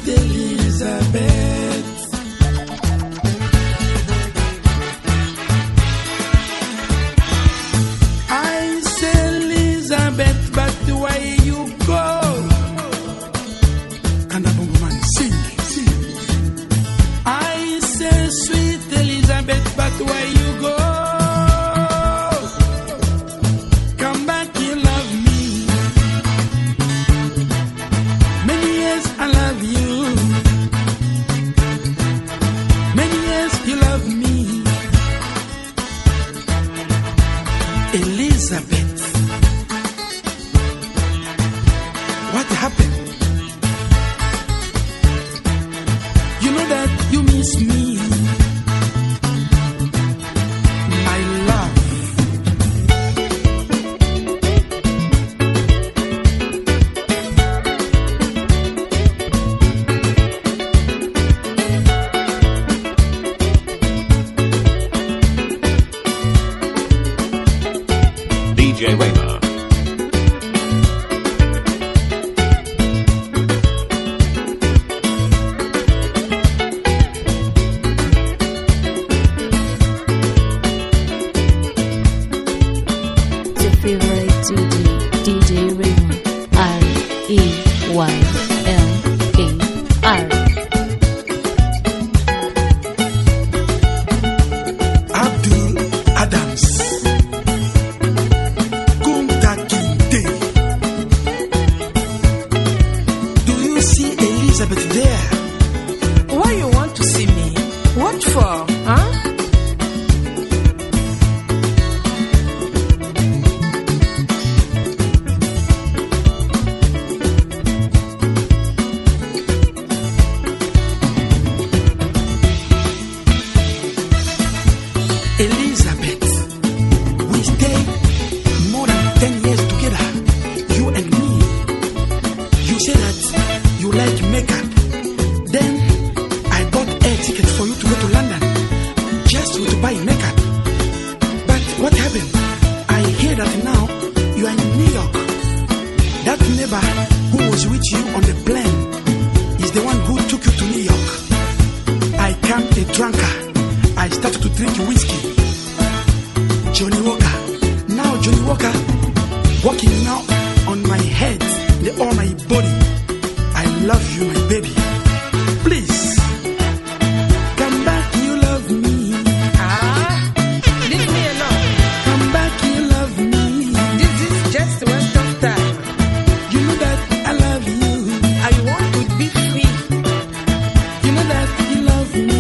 walking now on my head, the all my body. I love you, my baby. Please, come back, you love me. Ah, leave me alone. Come back, you love me. This is just a waste of time. You know that I love you. I want to be free. You know that you love me.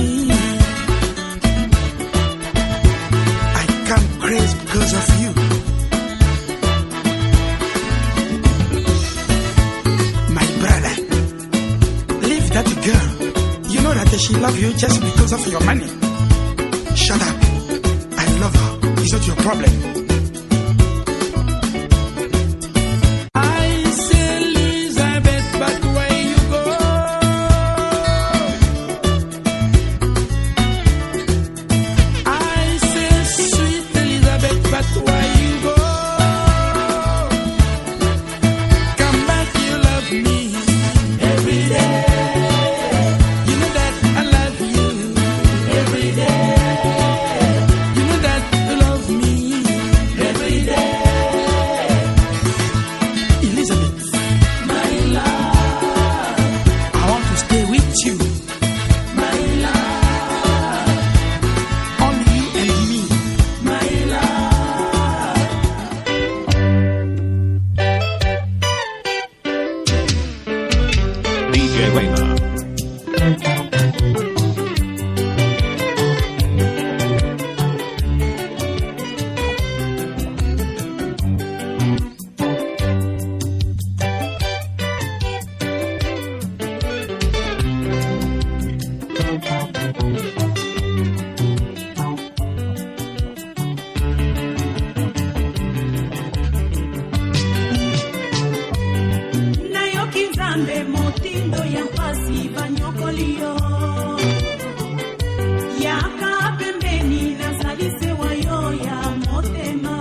I come crazy because of you. My brother, leave that girl. You know that she love you just because of your money. Shut up. I love her. It's not your problem. I say Elizabeth, but where you go? I say sweet Elizabeth, but where you go? Come back, you love me every day. You know that I love you every day. You know that you love me every day. Elizabeth, my love, I want to stay with you. My love, only you and me. My love. D J Rayma. nayoki nzambe motindo ya mpasi banyokolio yaka pembeni nazali sewa yo ya motema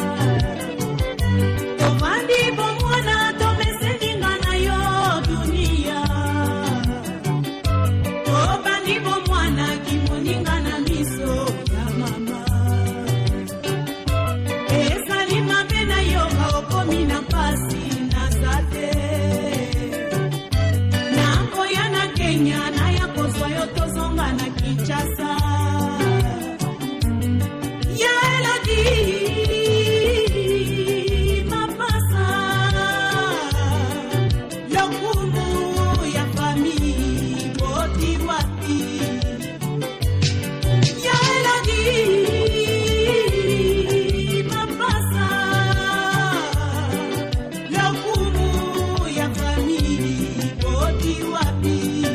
tovandi bomwana tomeseninga na yo dunia tobandi bomwana kimoninga na miso ya mama ezali mabe na yo baokomi na mpasi nazate nakoya na Kenya na ya kozwa yo tozonga na Kinshasa ya eladi mapasa lokumu ya fami boti wapi ya eladi mapasa lokumu ya fami boti wapi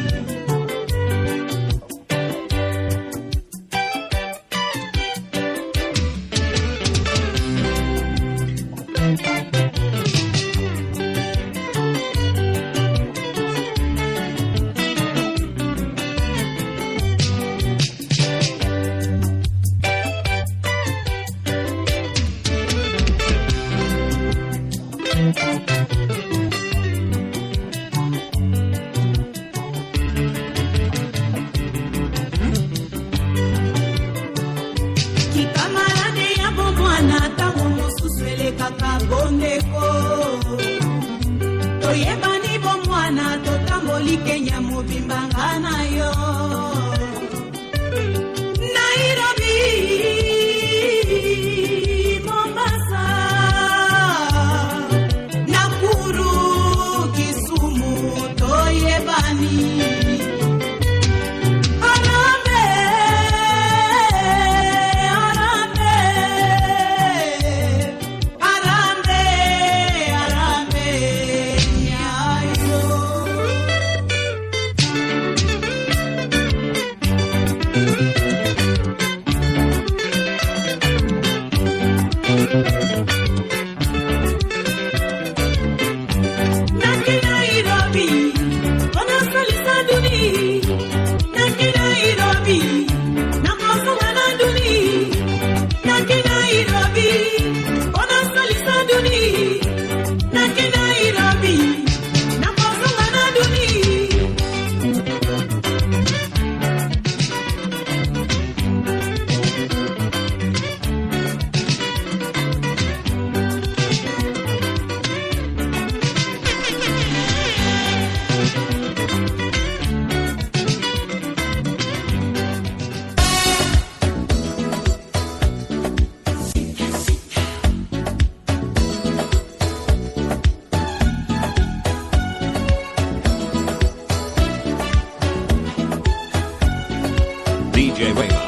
kikamalade ya bomwana ntango mosusu elekaka bondeko toyebani bomwana totamboli Kenya mobimba nga na yo Nairobi Mombasa Nakuru Kisumu toyebani Arambe Arambe Arambe Arambe Nyayo J Rayma.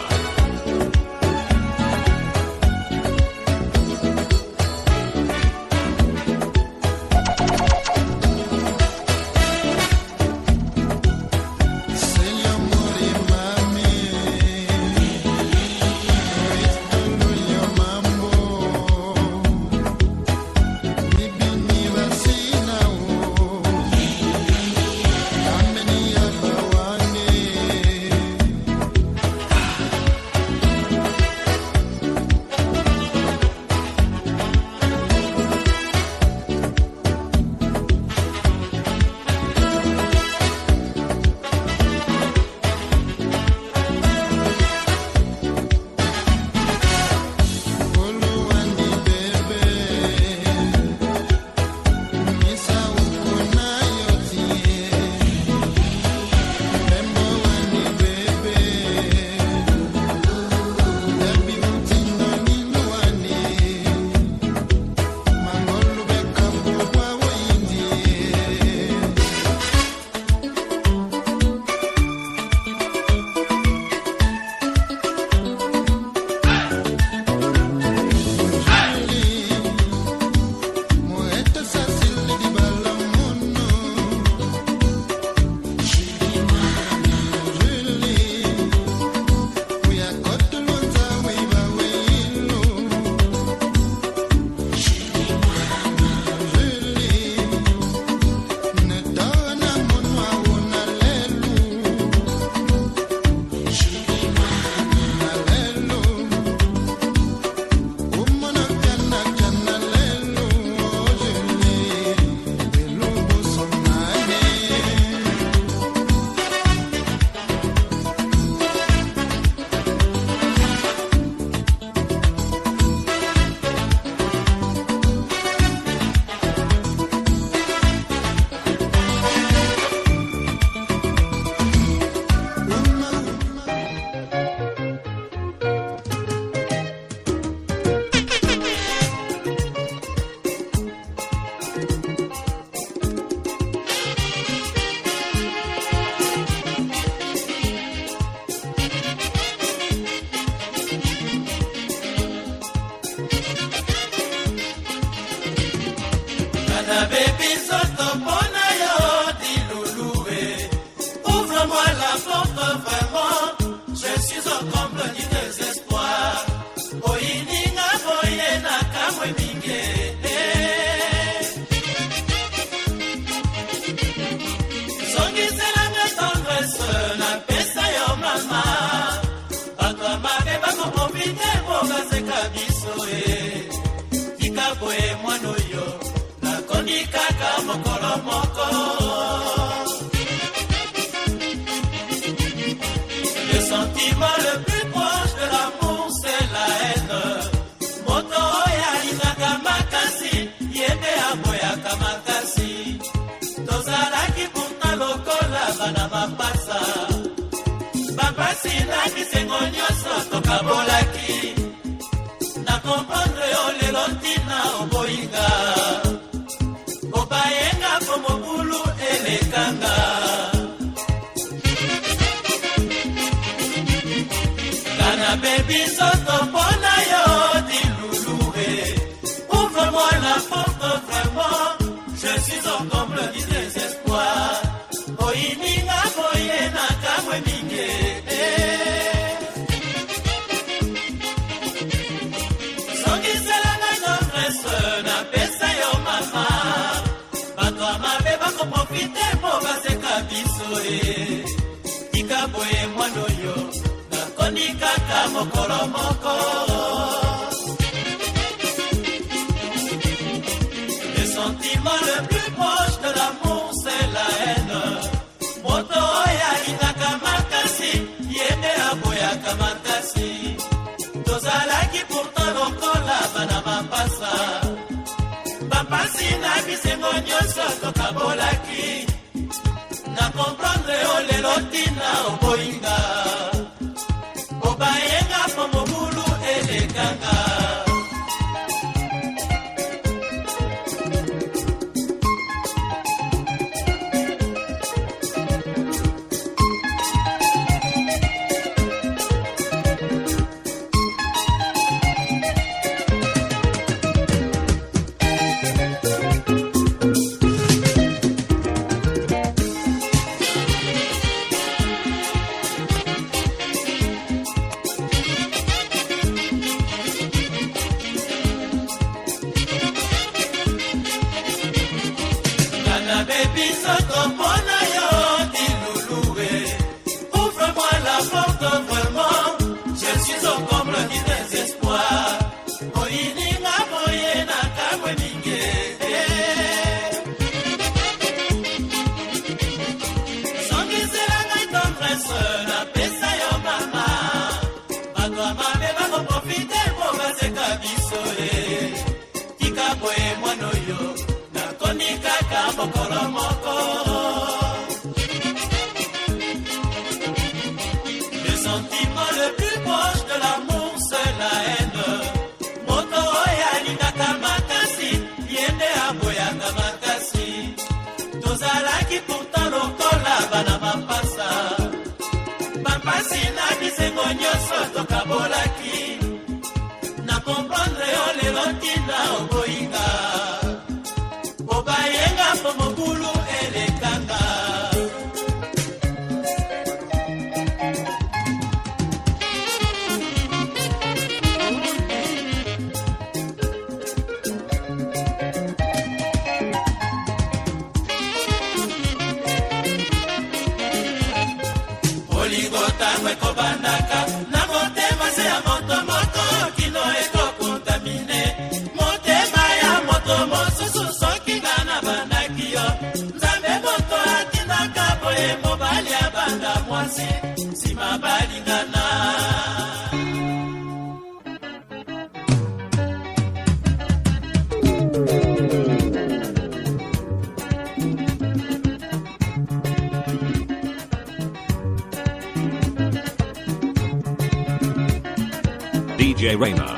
D J Rayma.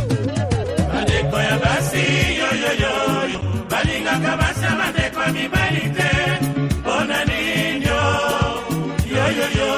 Madeko ya basi yo yo yo yo balinga kabasa madeko mi balite bona ninyo yo yo yo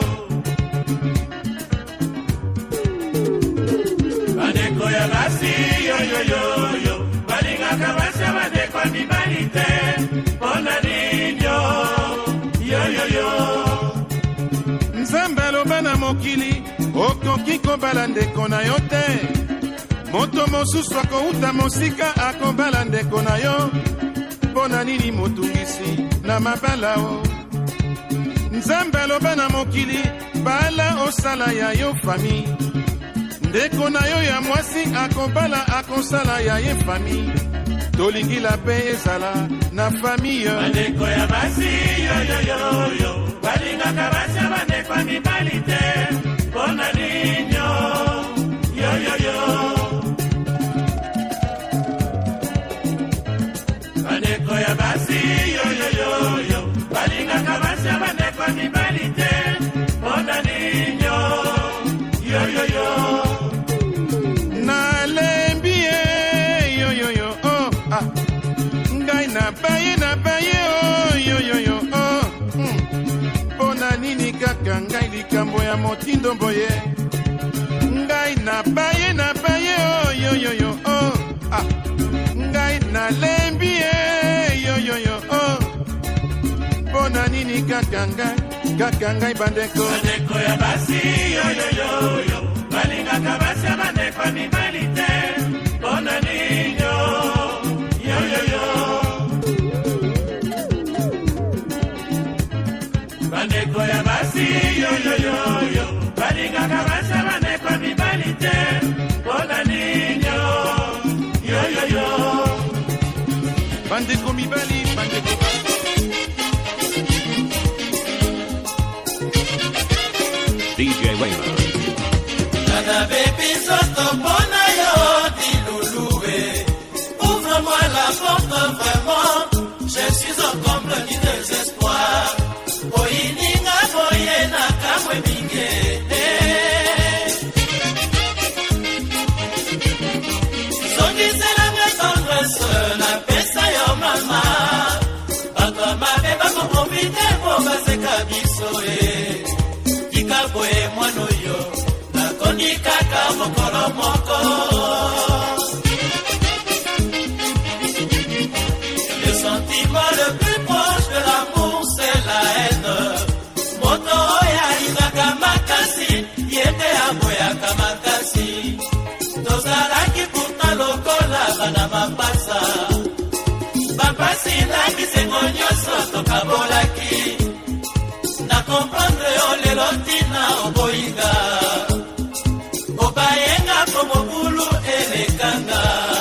Madeko ya basi yo yo yo yo balinga kabasa madeko mi balite bona ninyo yo yo yo Nzambalo bana mokili okoki kobala ndeko na yo te moto mosusu akouta mosika akobala ndeko na yo mpo na nini motungisi na mabala o Nzambe aloba na mokili bala osala ya yo fami ndeko na yo ya mwasi akobala akosala ya ye fami tolingila mpe ezala na fami yo bandeko ya basi yo yo yo yo balingaka basi ya bandeko ya mibali te bona ninyo yo yo yo bandeko ya basi yo yo yo yo balingaka basi ya bandeko ya mibali te bona ninyo yo yo yo nalembi yo yo yo oh ah ngai na baye na baye oh yo yo yo oh bona nini kaka ngai likambo ya motindo boye ngai na baye na baye oh yo yo yo oh ah ngai na lembi yo yo yo oh bona nini kaka ngai kaka ngai bandeko bandeko ya basi yo yo yo yo balingaka basi ya bandeko ya mibali te bona ninyo yo yo yo bandeko ya basi yo yo yo yo balingaka basi ya bandeko ya mibali te bona ninyo yo yo yo bandeko mibali bandeko D J Rayma. Nana baby soto bona yo dilouloué. Ouvre-moi la porte vraiment. Je suis en comble du désespoir. Oininga boyena kamwe minge. Songise la vraie tendresse, la pesa yo mama. Papa ma beba ko profiter pour passer kabiso eh. Boye mwano yo nakoni kaka mokolo moko le sentiment le plus proche de l'amour c'est la haine moto ya ingaka makasi yende aboyaka makasi tozalaki pourtant lokola bana mapasa papa Bapasi na bisengo nyonso tokabolaki na comprendre yo lelo ntina oboyinga obayenga po mobulu elekanga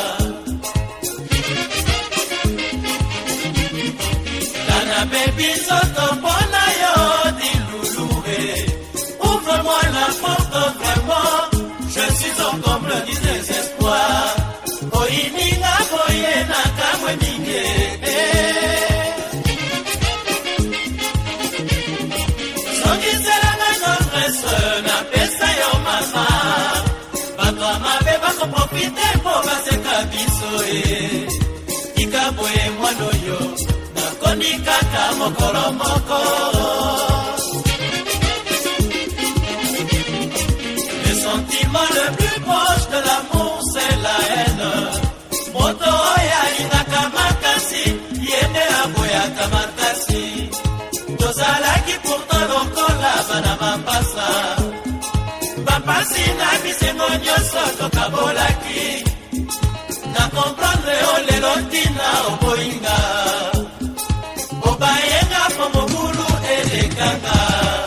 Kana baby soto mpona yo dilulue ouvre-moi la porte vraiment je suis en comble du désespoir oyininga boye na kamwe mingi Songiselanga notre na pesa yo mama Bato amabe bako profite po baseka biso e Ikaboe mwano yo Nakoni kaka mokolo moko Le sentiment le plus proche de l'amour c'est la haine Moto oya inaka makasi Yene aboya kamatasi Tozalaki pourtant lokola bana mapasa Bapasi na bisengo nyonso tokabolaki Na comprendre o lelo ntina oboyinga Obayenga po mobulu elekanga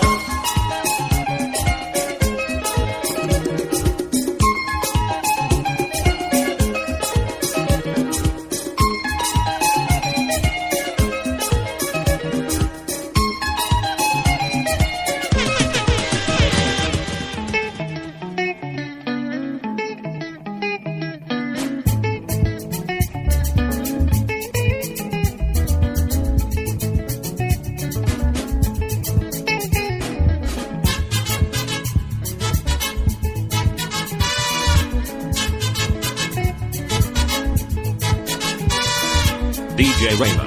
D J Rayma.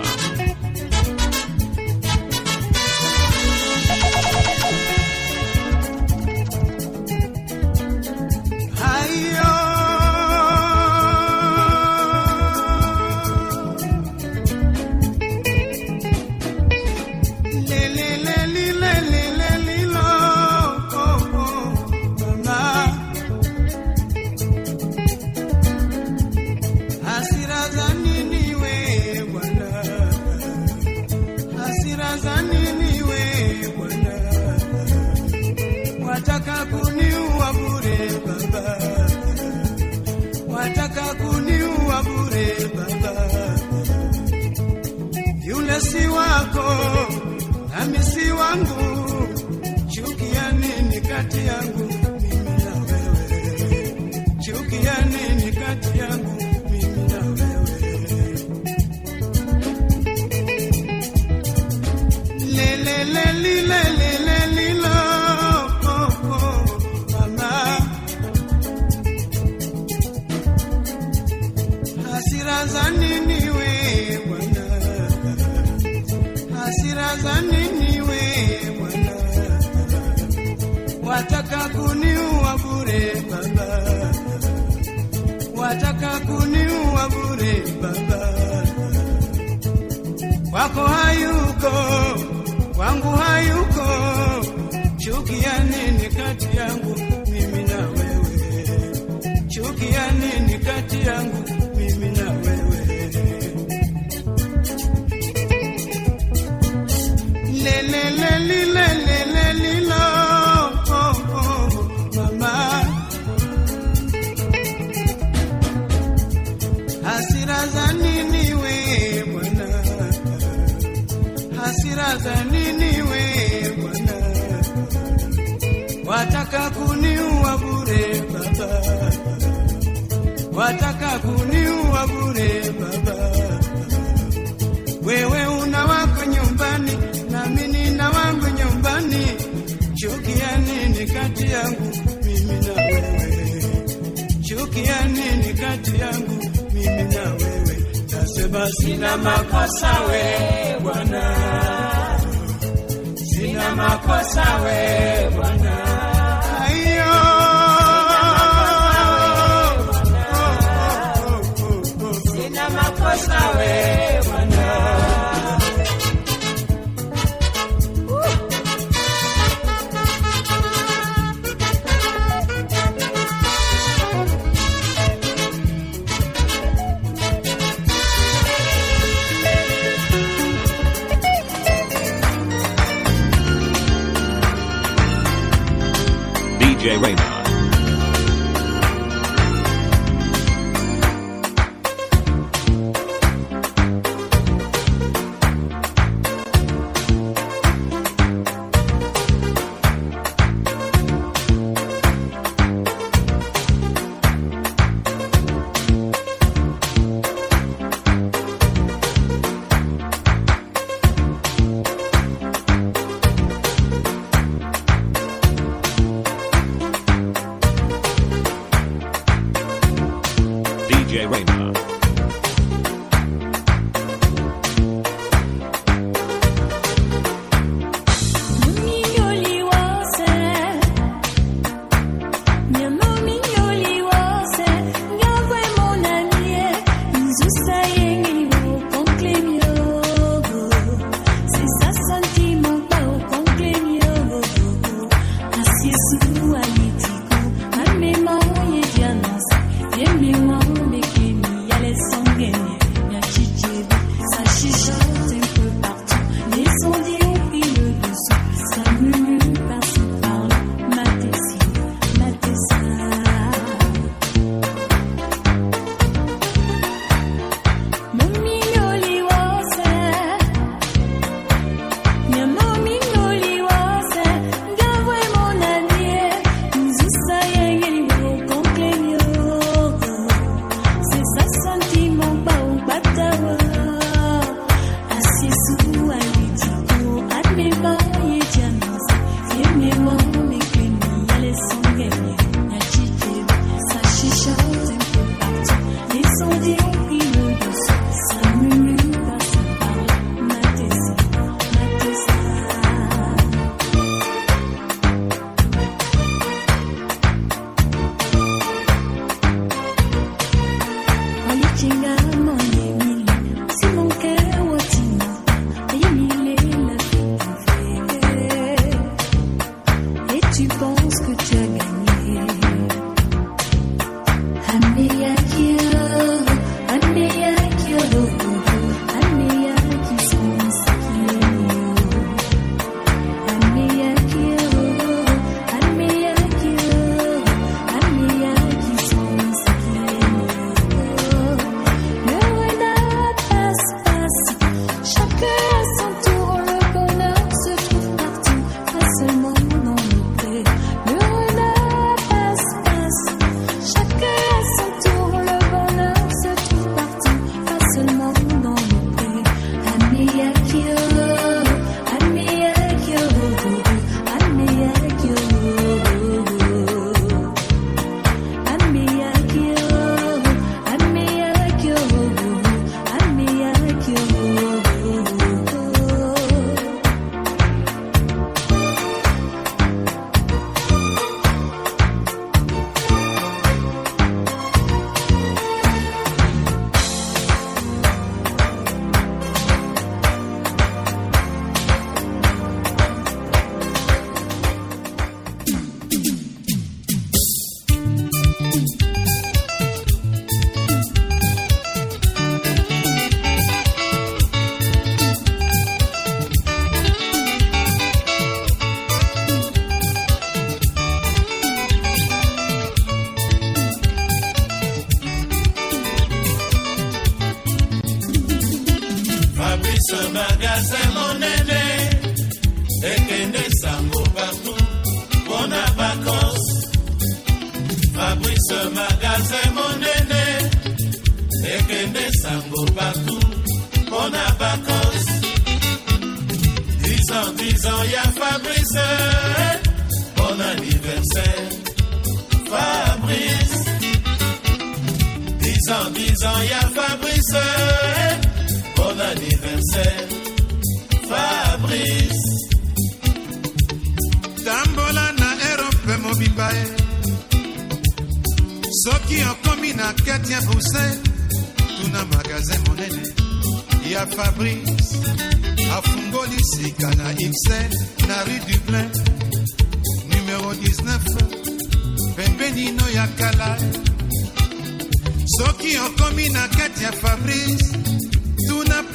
Si wako nami si wangu, chukia nini kati yangu mimi na wewe? Chukia nini kati yangu mimi na wewe? Le le le le le le le le lo oh oh mama, hasira za nini we bwana? Hasira za nini we bwana? Wataka kuniua bure baba, wataka kuniua bure baba. Wako hayuko, wangu hayuko, chukia nini kati yangu mimi na wewe? Chukia nini kati yangu mimi na wewe? Le le le le le le le le lo oh oh mama, hasira za nini we bwana? Hasira za nini we bwana? Wataka kuniua bure baba, wataka kuniua bure baba. Wewe una wako nyumbani nami nina wangu nyumbani, chukia nini kati yangu mimi na wewe? Chukia nini kati yangu mimi na wewe? Nasema sina makosa we bwana, sina makosa we bwana. Ayo sina makosa we bwana. J Raymond. J Raymond.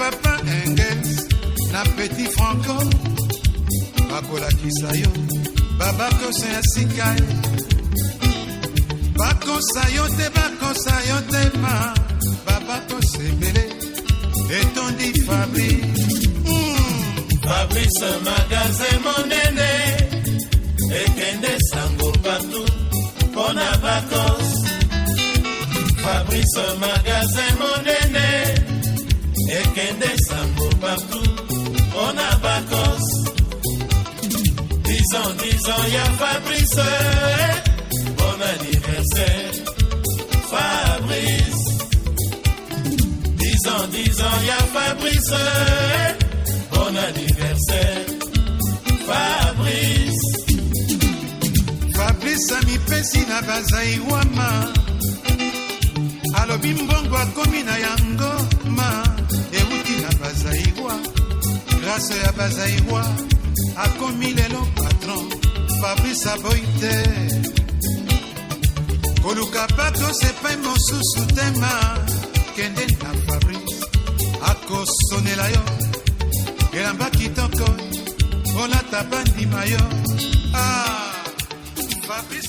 Petit Franco, Bakola Kisayo, babakosa ya sika bakosa yo te bakosa yo te ma babakosa ebele etondi Fabrice mm. Fabrice magasin monene ekende sango partout pona vacances. Fabrice magasin monene ekende sango partout pona vacances. Disons, disons, y'a Fabrice, bon anniversaire, Fabrice. Disons, disons, y'a Fabrice, bon anniversaire, Fabrice. Fabrice amipesi na bazaiwama, alobi mbongo akomi na yango ma, euti na bazaiwa, grâce ya bazaiwa. Akomi lelo patron Fabrice aboite koluka pato sepai mosusu tema kende na Fabrice akosonela yo elamba kitoko olata bandima yo ah Fabrice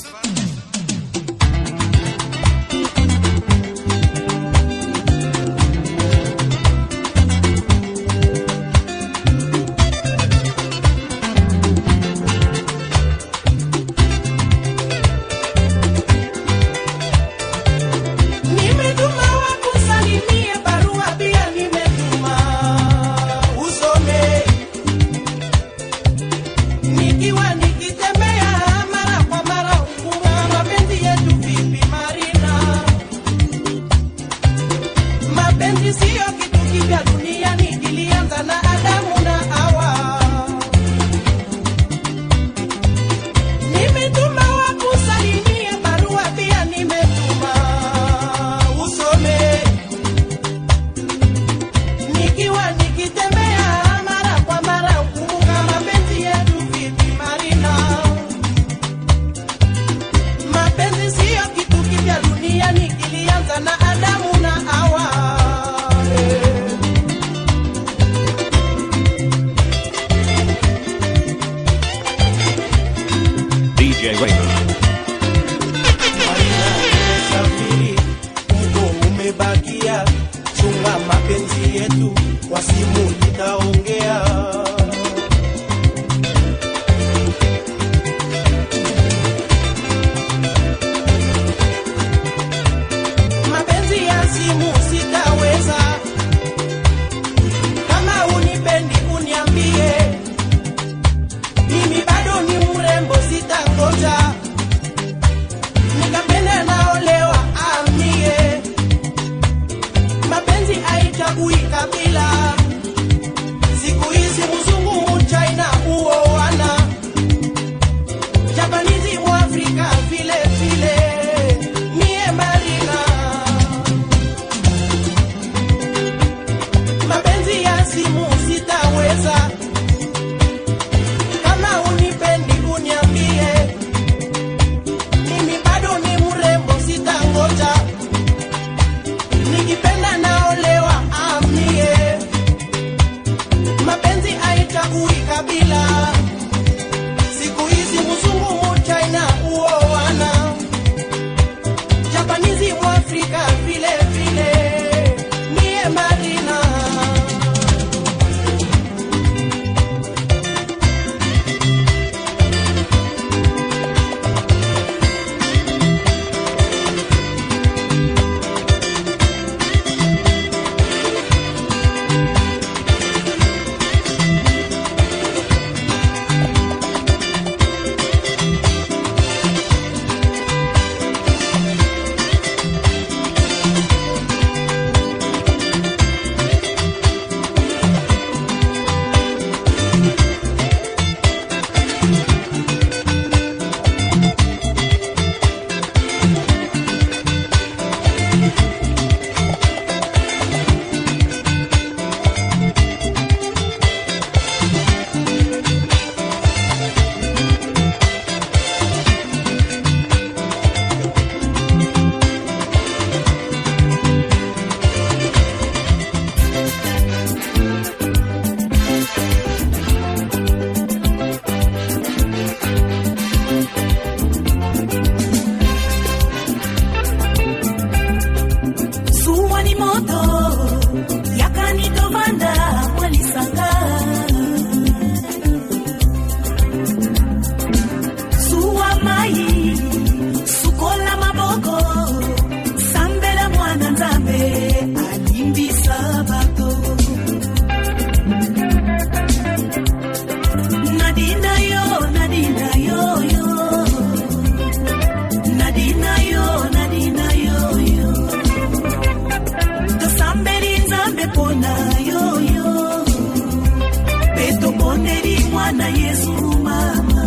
Bwana Yesu mama.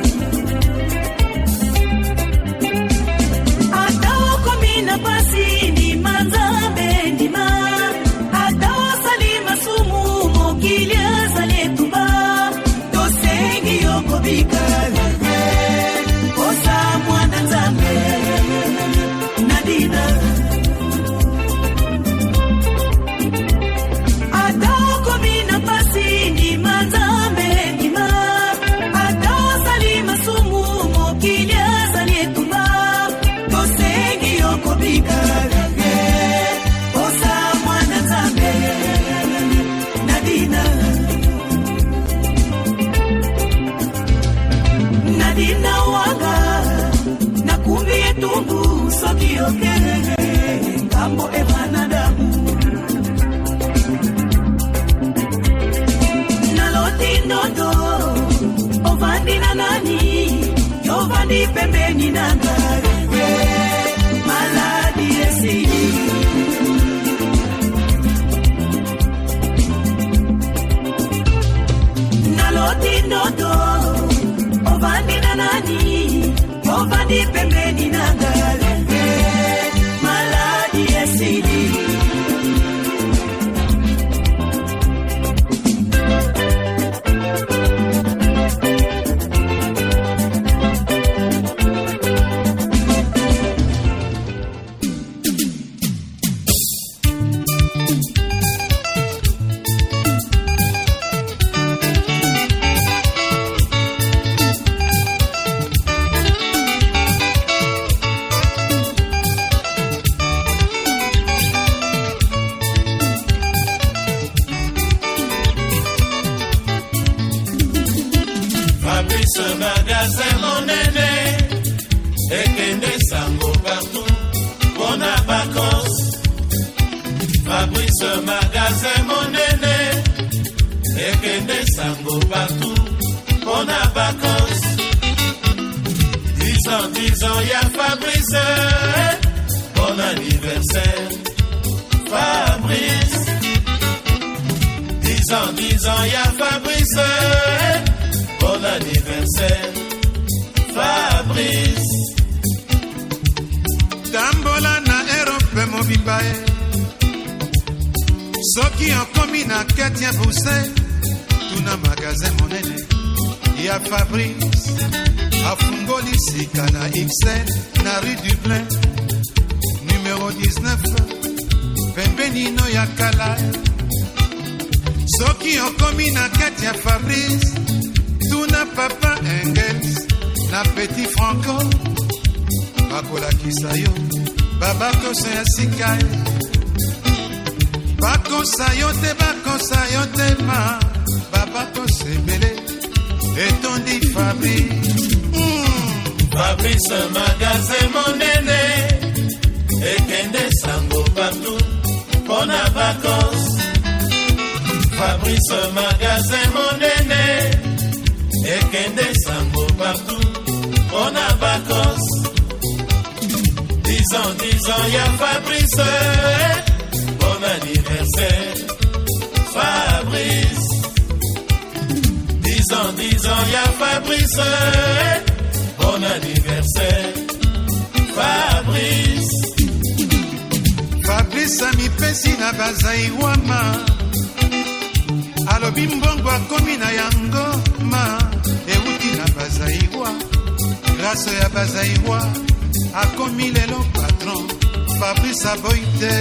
Atao komina pasi ni manzambe ndima. Atao salima sumu mokilia zaletuba. Dosengi yoko bikala. Osa mwana nzambe Nadina. Atao komina pasi ni manzambe ndima. Atao salima sumu mokilia zaletuba. Dosengi yoko bikala. Osa mwana nzambe Nadina. Nadina wanga na kumbi etungu soki okere ngambo evanadamu naloti ndoto ovandi na nani yovandi pembeni na ngare maladi esi naloti ndoto ovandi na nani ovandi pembeni na ngare maladi esili. Ce magasin mon aîné et Kende Sango partout on a vacances. Fabrice magasin mon aîné et Kende Sango partout on a vacances. Dix ans, dix ans y'a Fabrice, bon anniversaire Fabrice. Dix ans, dix ans y'a Fabrice, bon anniversaire, Fabrice. Tambola na Europe mobimbae. Soki okomi na Katia Bousse, tuna magasin monene ya Fabrice. Afungoli sika na X L na rue du Plein, numéro dix-neuf, pembenino ya Kala. Soki okomi na Katia Fabrice, tuna papa Engels na petit Franco. Bakola kisayo babako se asika. Bako sayote bako sayote ma babako se bele etondi Fabrice. mm. Fabrice magasin monene ekende sango partout on a vacances. Fabrice magasin monene ekende sango partout on a vacances. Dix ans, dix ans y'a Fabrice, bon anniversaire Fabrice. Dix ans, dix ans y'a Fabrice, bon anniversaire Fabrice. Fabrice ami pesi na bazai wama, alobi mbongo akomi na yango ma, euti na bazai wa, grâce ya bazai wa, akomi lelo patron, Fabrice aboite.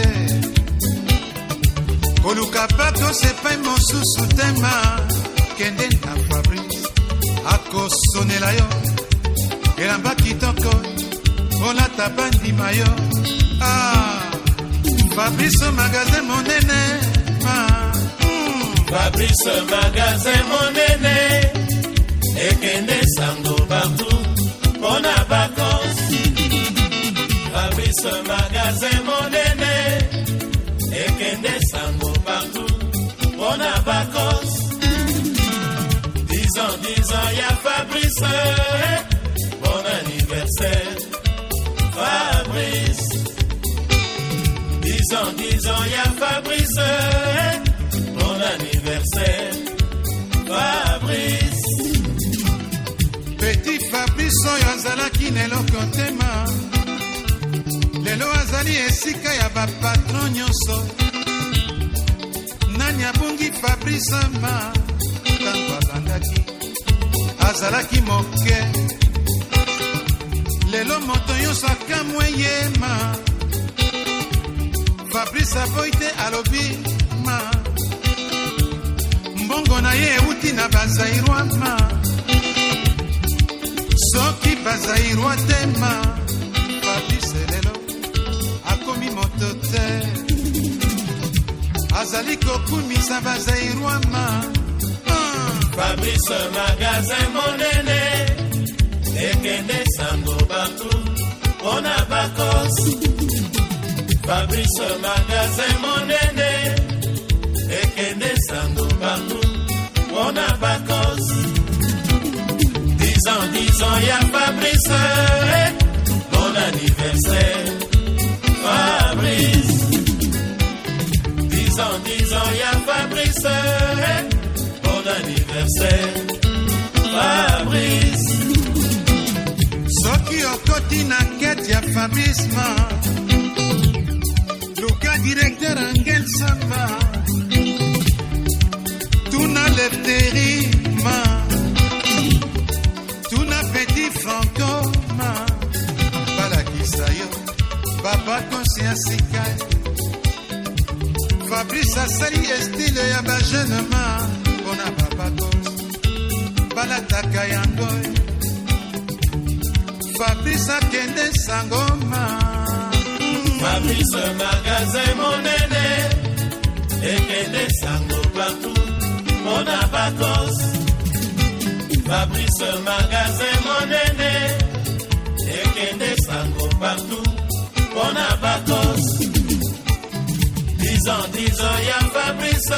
Koluka pato sepai mosusu tema, kende na Fabrice, akosonela yo, elamba kitoko, olata bandima yo. Ah, Fabrice magasin monene ma. mm. Fabrice magasin monene ekende sango partout on a vacances. Fabrice magasin monene ekende sango partout on a vacances. Dix ans, dix ans y'a Fabrice, bon anniversaire Fabrice. Dix ans, dix ans y'a Fabrice, bon anniversaire Fabrice. azalaki neloko tema lelo azali esika ya bapatron nyonso nani abungi Fabrice ma ntango abandaki azalaki moke lelo moto nyonso akamwe ye ma Fabrice aboyi te alobi ma mbongo na ye euti na bazairwa ma soki bazairwa te ma Fabrice lelo akomi moto te azali kokumisa bazairwa ma Fabrice magasin monene ekende sango bato mpona bakos Fabrice magasin monene ekende sango bato mpona bakos dix ans dix ans ya Fabrice bon anniversaire Fabrice dix ans dix ans ya Fabrice bon anniversaire Fabrice soki okoti na kete ya Fabrice ma luka directeur Angel Samba tuna Leteri ma tuna Petit Franco ma balakisa yo babakonsi ya sika Fabrice asali estile ya bajeune ma mpona babakonsi balataka yango Fabrice akende sangoma Fabrice magasin monene ekende sango partout mpona bakos Fabrice magasin monene ekende sango partout mpona bakos dix ans dix ans ya Fabrice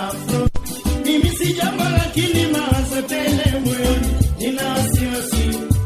Mimi si jambo lakini mawazo tele moyoni, nina wasiwasi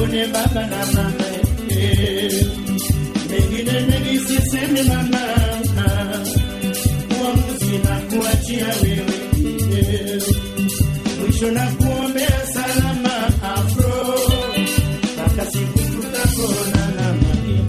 nione baba na mama eh. Mengine mengi sisemi mama, uamuzi na kuachia wewe eh. Mwisho na kuombea salama afro, mpaka siku tutapona na mami.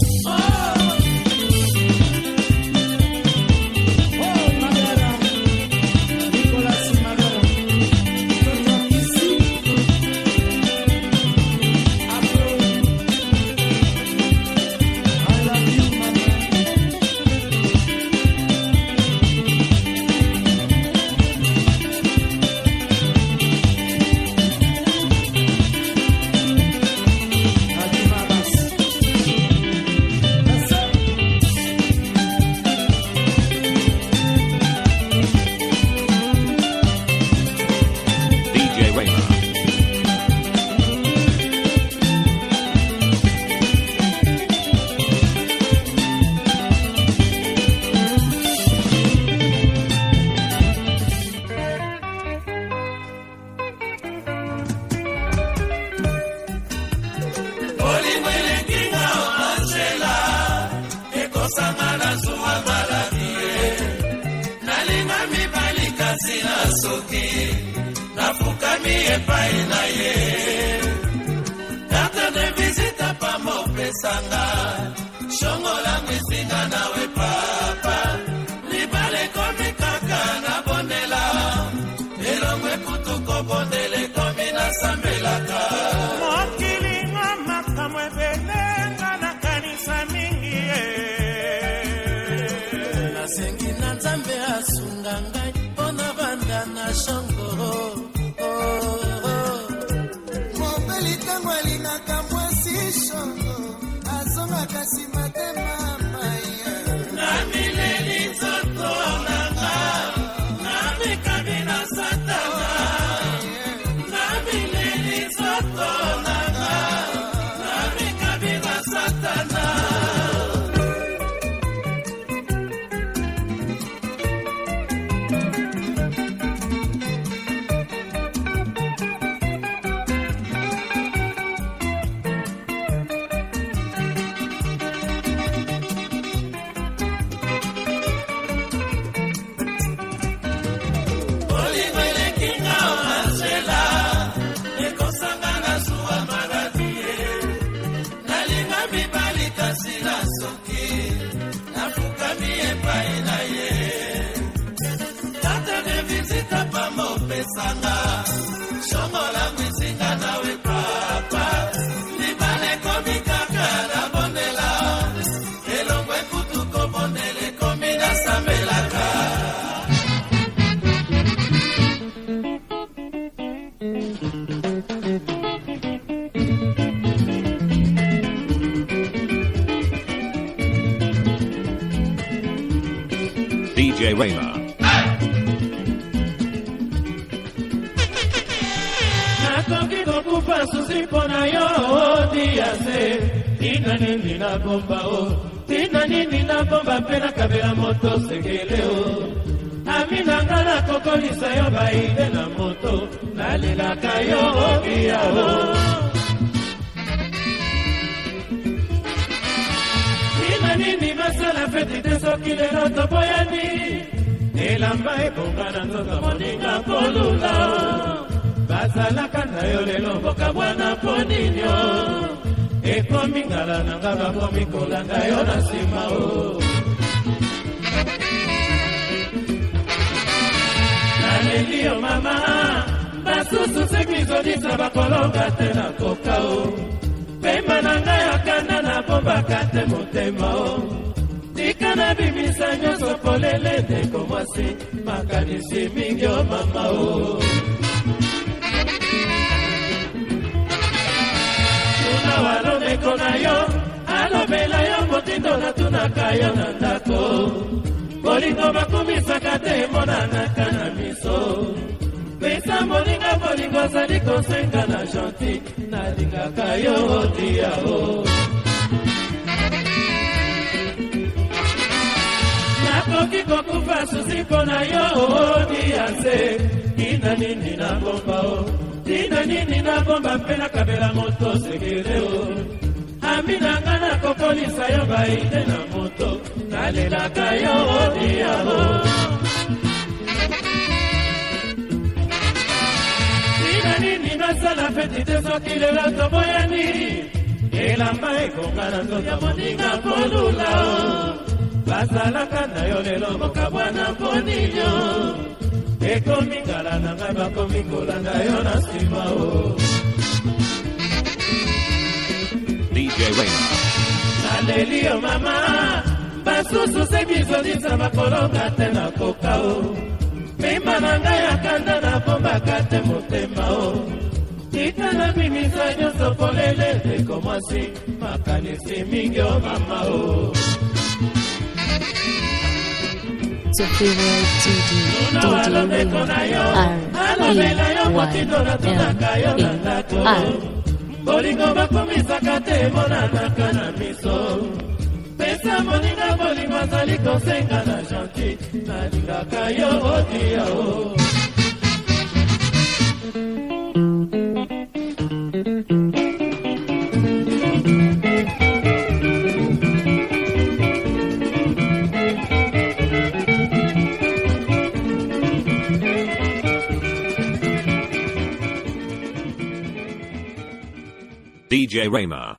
D J Rayma. Nakoki kokufa susipo na yo diase. Tina nini na bomba o, tina nini na bomba pena kabela moto segeleo. Amina ngana kokolisa yo baide na moto, nalela kayo obia o. Tina nini masala feti teso kilero toboyani. Elamba ebonga na nzoka moninga polula. Bazalaka na yo lelo mboka bwana poninyo. Ekomi ngala na nga bakomi kolanda yo na nsima o. Naleli yo mama, basusu sekizodisa bakolonga te na koka o. Pema na nga ya kanda na bombaka te motema o. Tika na bimisa nyonso polele ndeko mwasi, makanisi mingi o mama o. Walomeko na yo, alobela yo motindo na tunaka yo na ndako. Bolingo bakumisaka te monanaka na miso. Pesa moninga bolingo zali kosenga na gentil, nalingaka yo dia o. Nakoki kokufa susi pona yo dia se, ina nini na bomba o. tina nini nabomba mpe nakabela moto sekeleo aminanga nakokolisa yo baide na moto nalelaka yo odiao tina nini nasala feti te soki lelo toboyani elamba ekonga na nzoto moninga kolula bazalaka na yo lelo mokabwana mponinyo ekomingala na ngai bakomi kolanda yo na nsima o D J Raymond. naleli yo mama basusu se bizolisa bakolonga te na koka o mimba na ngai akanda na bombaka te motema o tika na bimisa nyonso polele ekomwasi makanisi mingi o mama o To favorite D J, D J Raymond, R E Y L A R. bolingo bakomisaka te emonanaka na miso pesa moninga bolingo azali kosenga na gentil nalingaka yo odia o D J Raymond.